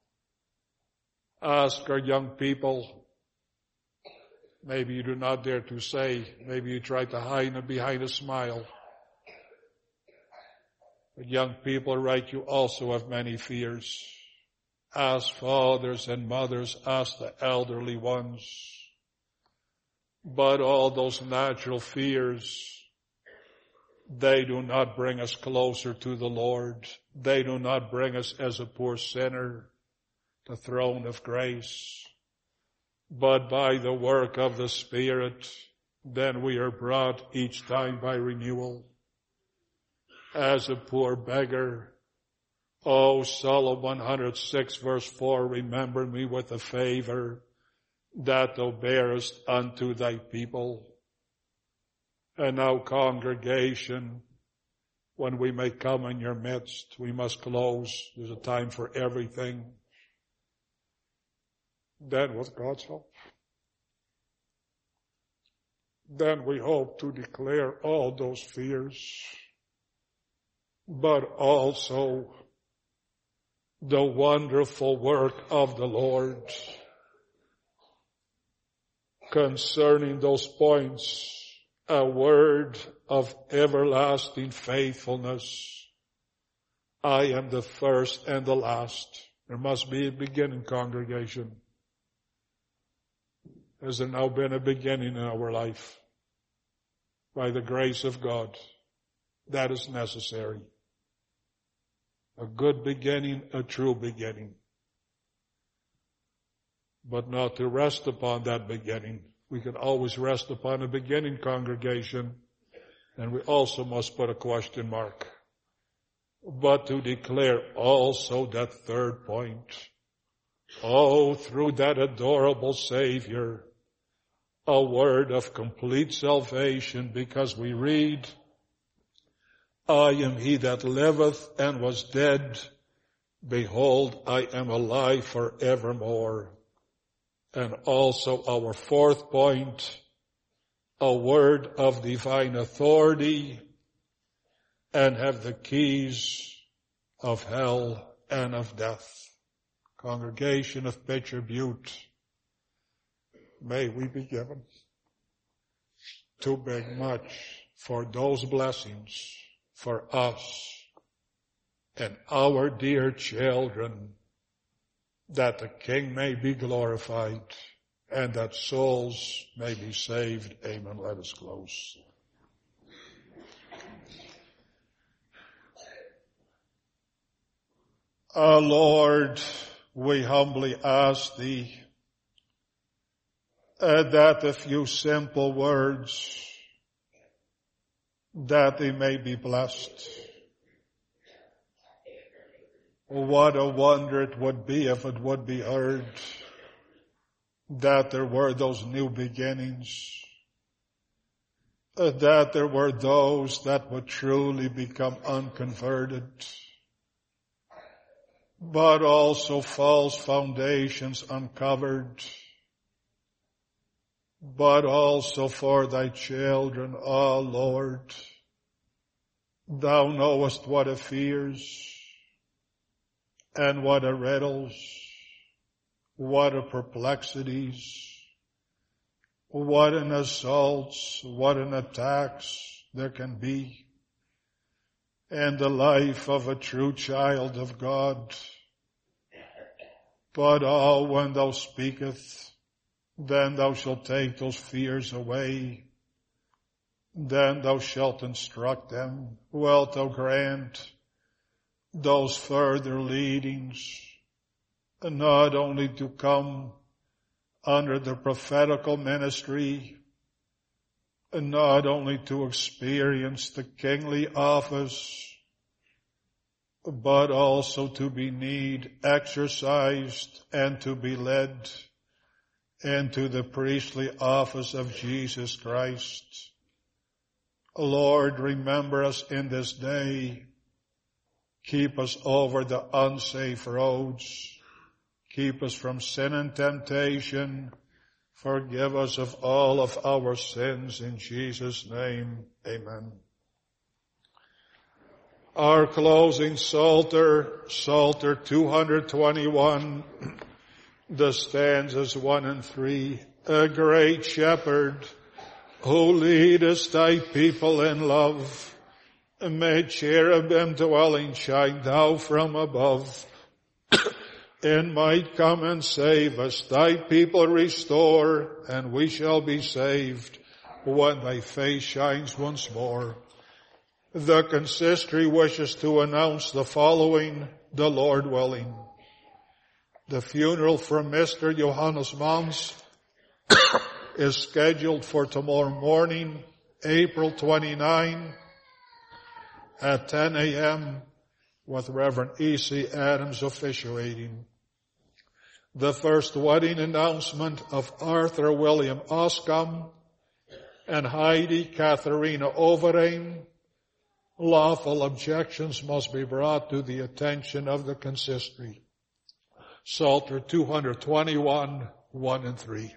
Ask our young people. Maybe you do not dare to say. Maybe you try to hide it behind a smile. But young people, right, you also have many fears. Ask fathers and mothers, ask the elderly ones. But all those natural fears, they do not bring us closer to the Lord. They do not bring us as a poor sinner to the throne of grace. But by the work of the Spirit, then we are brought each time by renewal. As a poor beggar, O Psalm 106 verse 4, remember me with a favor that thou bearest unto thy people. And now, congregation, when we may come in your midst, we must close. There's a time for everything. Then with God's help, then we hope to declare all those fears, but also the wonderful work of the Lord concerning those points, a word of everlasting faithfulness. I am the first and the last. There must be a beginning, congregation. Has there now been a beginning in our life? By the grace of God, that is necessary. A good beginning, a true beginning. But not to rest upon that beginning. We can always rest upon a beginning, congregation, and we also must put a question mark. But to declare also that third point. Oh, through that adorable Savior, a word of complete salvation, because we read, I am he that liveth and was dead. Behold, I am alive forevermore. And also our fourth point, a word of divine authority, and have the keys of hell and of death. Congregation of Pitcher Butte, may we be given to beg much for those blessings for us and our dear children, that the King may be glorified and that souls may be saved. Amen. Let us close. Our Lord, we humbly ask Thee that a few simple words, that they may be blessed. What a wonder it would be if it would be heard that there were those new beginnings, that there were those that would truly become unconverted, but also false foundations uncovered, but also for Thy children, O Lord. Thou knowest what a fears and what a riddles, what a perplexities, what an assaults, what an attacks there can be in the life of a true child of God. But when thou speakest, then thou shalt take those fears away. Then thou shalt instruct them. Wilt thou grant those further leadings, not only to come under the prophetical ministry, and not only to experience the kingly office, but also to be exercised and to be led into the priestly office of Jesus Christ. Lord, remember us in this day. Keep us over the unsafe roads. Keep us from sin and temptation. Forgive us of all of our sins. In Jesus' name, amen. Our closing Psalter, Psalter 221, the stanzas 1 and 3. A great shepherd, who leadest thy people in love, made cherubim dwelling shine thou from above. In might come and save us, thy people restore, and we shall be saved when thy face shines once more. The consistory wishes to announce the following, the Lord willing. The funeral for Mr. Johannes Mans is scheduled for tomorrow morning, April 29, at 10 a.m., with Reverend E.C. Adams officiating. The first wedding announcement of Arthur William Oscom and Heidi Katharina Overeem. Lawful objections must be brought to the attention of the consistory. Psalter 221, 1 and 3.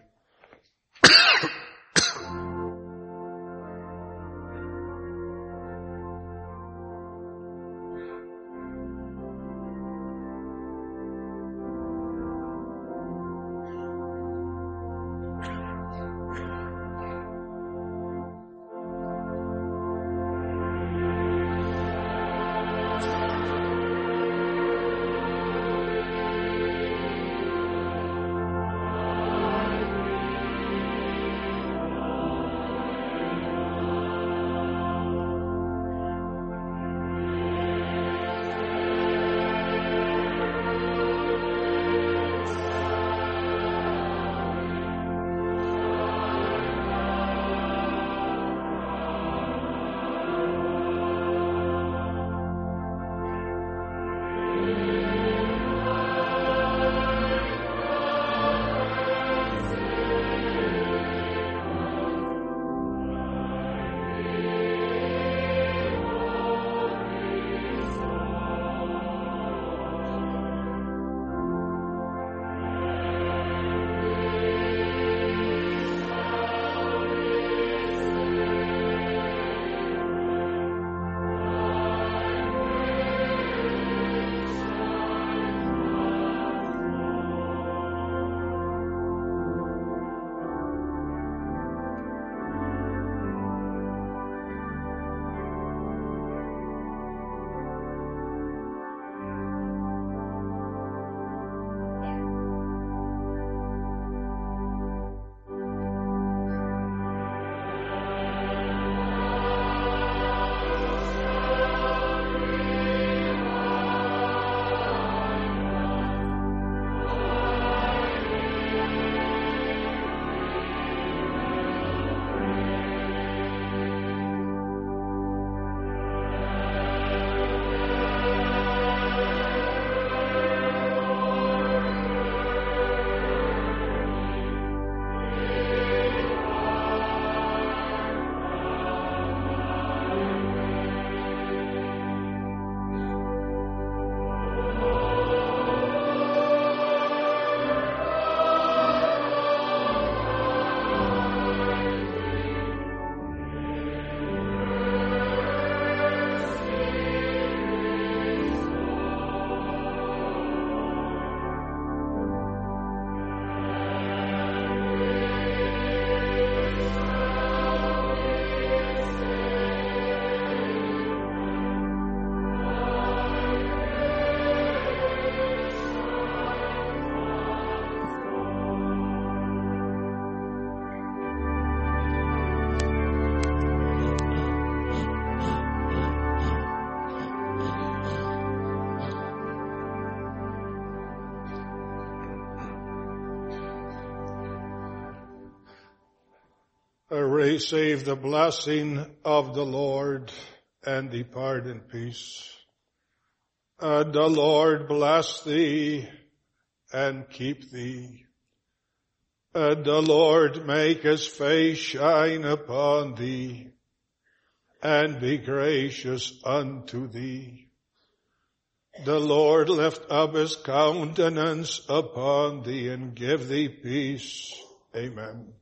receive the blessing of the Lord and depart in peace. The Lord bless thee and keep thee. The Lord make his face shine upon thee and be gracious unto thee. The Lord lift up his countenance upon thee and give thee peace. Amen.